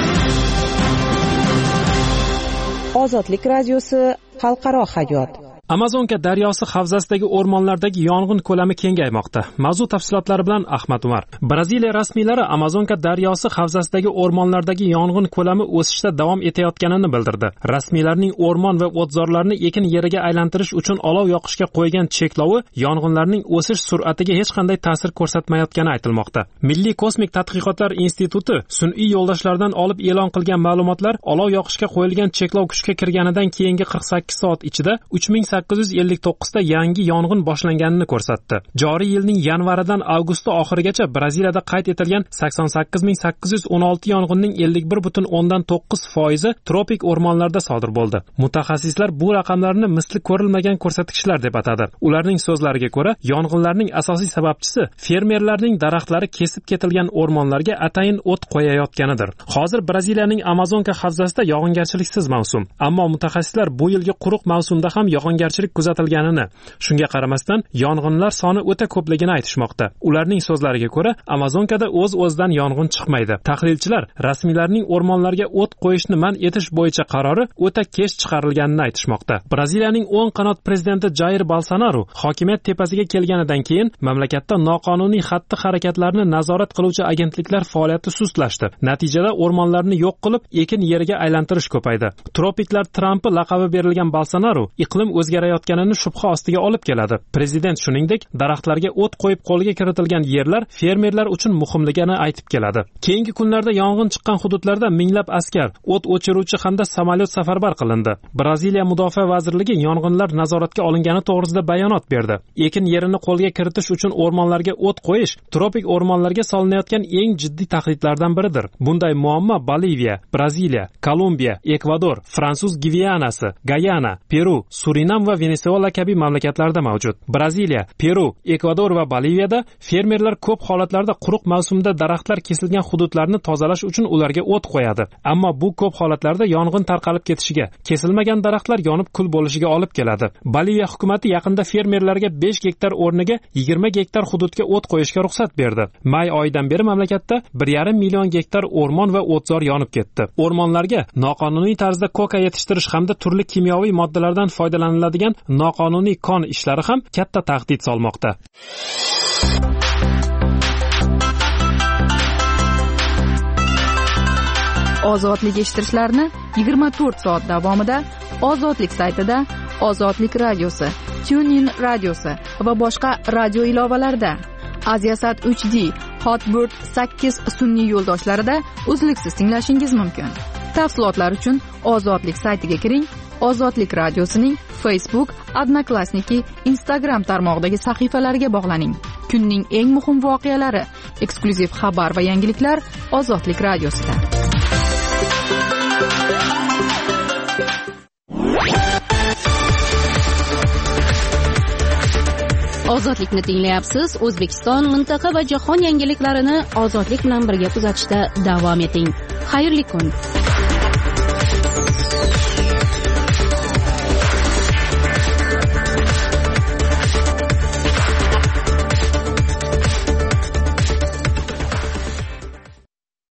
Ozodlik radiosi xalqaro hayot. Amazonka daryosi havzasidagi o'rmonlardagi yong'in ko'lami kengaymoqda. Mavzu tafsilotlari bilan Ahmad Umar. Braziliya rasmiylari Amazonka daryosi havzasidagi o'rmonlardagi yong'in ko'lami o'sishda davom etayotganini bildirdi. Rasmiylarning o'rmon va o'tzorlarni ekin yeriga aylantirish uchun olov yoqishga qo'ygan cheklovi yong'inlarning o'sish sur'atiga hech qanday ta'sir ko'rsatmayotgani aytilmoqda. Milliy kosmik tadqiqotlar instituti sun'iy yo'ldoshlardan olib e'lon qilgan ma'lumotlar olov yoqishga qo'yilgan cheklov kuchga kirganidan keyingi qirq sakkiz soat ichida uch ming sakkiz yuz ellik to'qqiz ta yangi yong'in boshlanganini ko'rsatdi. Joriy yilning yanvaridan avgusti oxirigacha Braziliyada qayd etilgan sakson sakkiz ming sakkiz yuz o'n olti yong'inning ellik bir butun o'ndan to'qqiz foizi tropik o'rmonlarda sodir bo'ldi. Mutaxassislar bu raqamlarni misli ko'rilmagan ko'rsatkichlar deb atadi. Ularning so'zlariga ko'ra, yong'inlarning asosiy sababchisi fermerlarning daraxtlari kesib ketilgan o'rmonlarga atayin o't qo'yayotganidir. Hozir Braziliyaning Amazonka havzasida yog'ingarchiliksiz mavsum, ammo mutaxassislar bu yilgi quruq mavsumda ham yog'ingarchilik kuzatilganini, shunga qaramasdan yong'inlar soni o'ta ko'pligini aytishmoqda. Ularning so'zlariga ko'ra, Amazonkada o'z-o'zidan yong'in chiqmaydi. Tahlilchilar rasmiylarning o'rmonlarga o't qo'yishni man etish bo'yicha qarori o'ta kech chiqarilganini aytishmoqda. Braziliyaning o'ng qanot prezidenti Jair Bolsonaro hokimiyat tepasiga kelganidan keyin mamlakatda noqonuniy xatti-harakatlarni nazorat qiluvchi agentliklar faoliyati sustlashdi. Natijada o'rmonlarni yo'q qilib, ekin yeriga aylantirish ko'paydi. Tropiklar Trampi laqabi berilgan Bolsonaro iqlim o'zgarayotganini shubha ostiga olib keladi. Prezident shuningdek, daraxtlarga o't qo'yib qo'lga kiritilgan yerlar fermerlar uchun muhimligini aytib keladi. Keyingi kunlarda yong'in chiqqan hududlarda minglab askar, o't o'chiruvchi hamda samolyot safarbar qilindi. Braziliya mudofaa vazirligi yong'inlar nazoratga olingani to'g'risida bayonot berdi. Ekin yerini qo'lga kiritish uchun o'rmonlarga o't qo'yish tropik o'rmonlarga solinayotgan eng jiddiy tahdidlardan biridir. Bunday muammo Boliviya, Braziliya, Kolumbiya, Ekvador, Fransuz Gvianasi, Gayana, Peru, Surinam va Venesuela kabi mamlakatlarda mavjud. Braziliya, Peru, Ekvador va Boliviyada fermerlar ko'p holatlarda quruq mavsumda daraxtlar kesilgan hududlarni tozalash uchun ularga o't qo'yadi. Ammo bu ko'p holatlarda yong'in tarqalib ketishiga, kesilmagan daraxtlar yonib kul bo'lishiga olib keladi. Boliviya hukumatı yaqinda fermerlarga besh gektar o'rniga yigirma gektar hududga o't qo'yishga ruxsat berdi. May oyidan beri mamlakatda bir yarim million gektar o'rmon va o'tzor yonib ketdi. O'rmonlarga noqonuniy tarzda koka yetishtirish hamda turli kimyoviy moddalardan foydalaniladigan noqonuniy kon ishlari ham katta tahdid solmoqda. Ozodlik eshittirishlarni yigirma to'rt soat davomida Ozodlik saytida, Ozodlik radiosi TuneIn radiosi va boshqa radio ilovalarda. Aziasat uch D, Hotbird sakkiz sun'iy yo'ldoshlarida uzluksiz tinglashingiz mumkin. Tafsilotlar uchun Ozodlik saytiga kiring. Ozodlik radiosining Facebook, Odnoklassniki, Instagram tarmog'idagi sahifalariga bog'laning. Kunning eng muhim voqealari, eksklyuziv xabar va yangiliklar Ozodlik radiosida. Ozodlikni tinglayapsiz. O'zbekiston, mintaqa va jahon yangiliklarini Ozodlik bilan birga kuzatishda davom eting. Xayrli kun.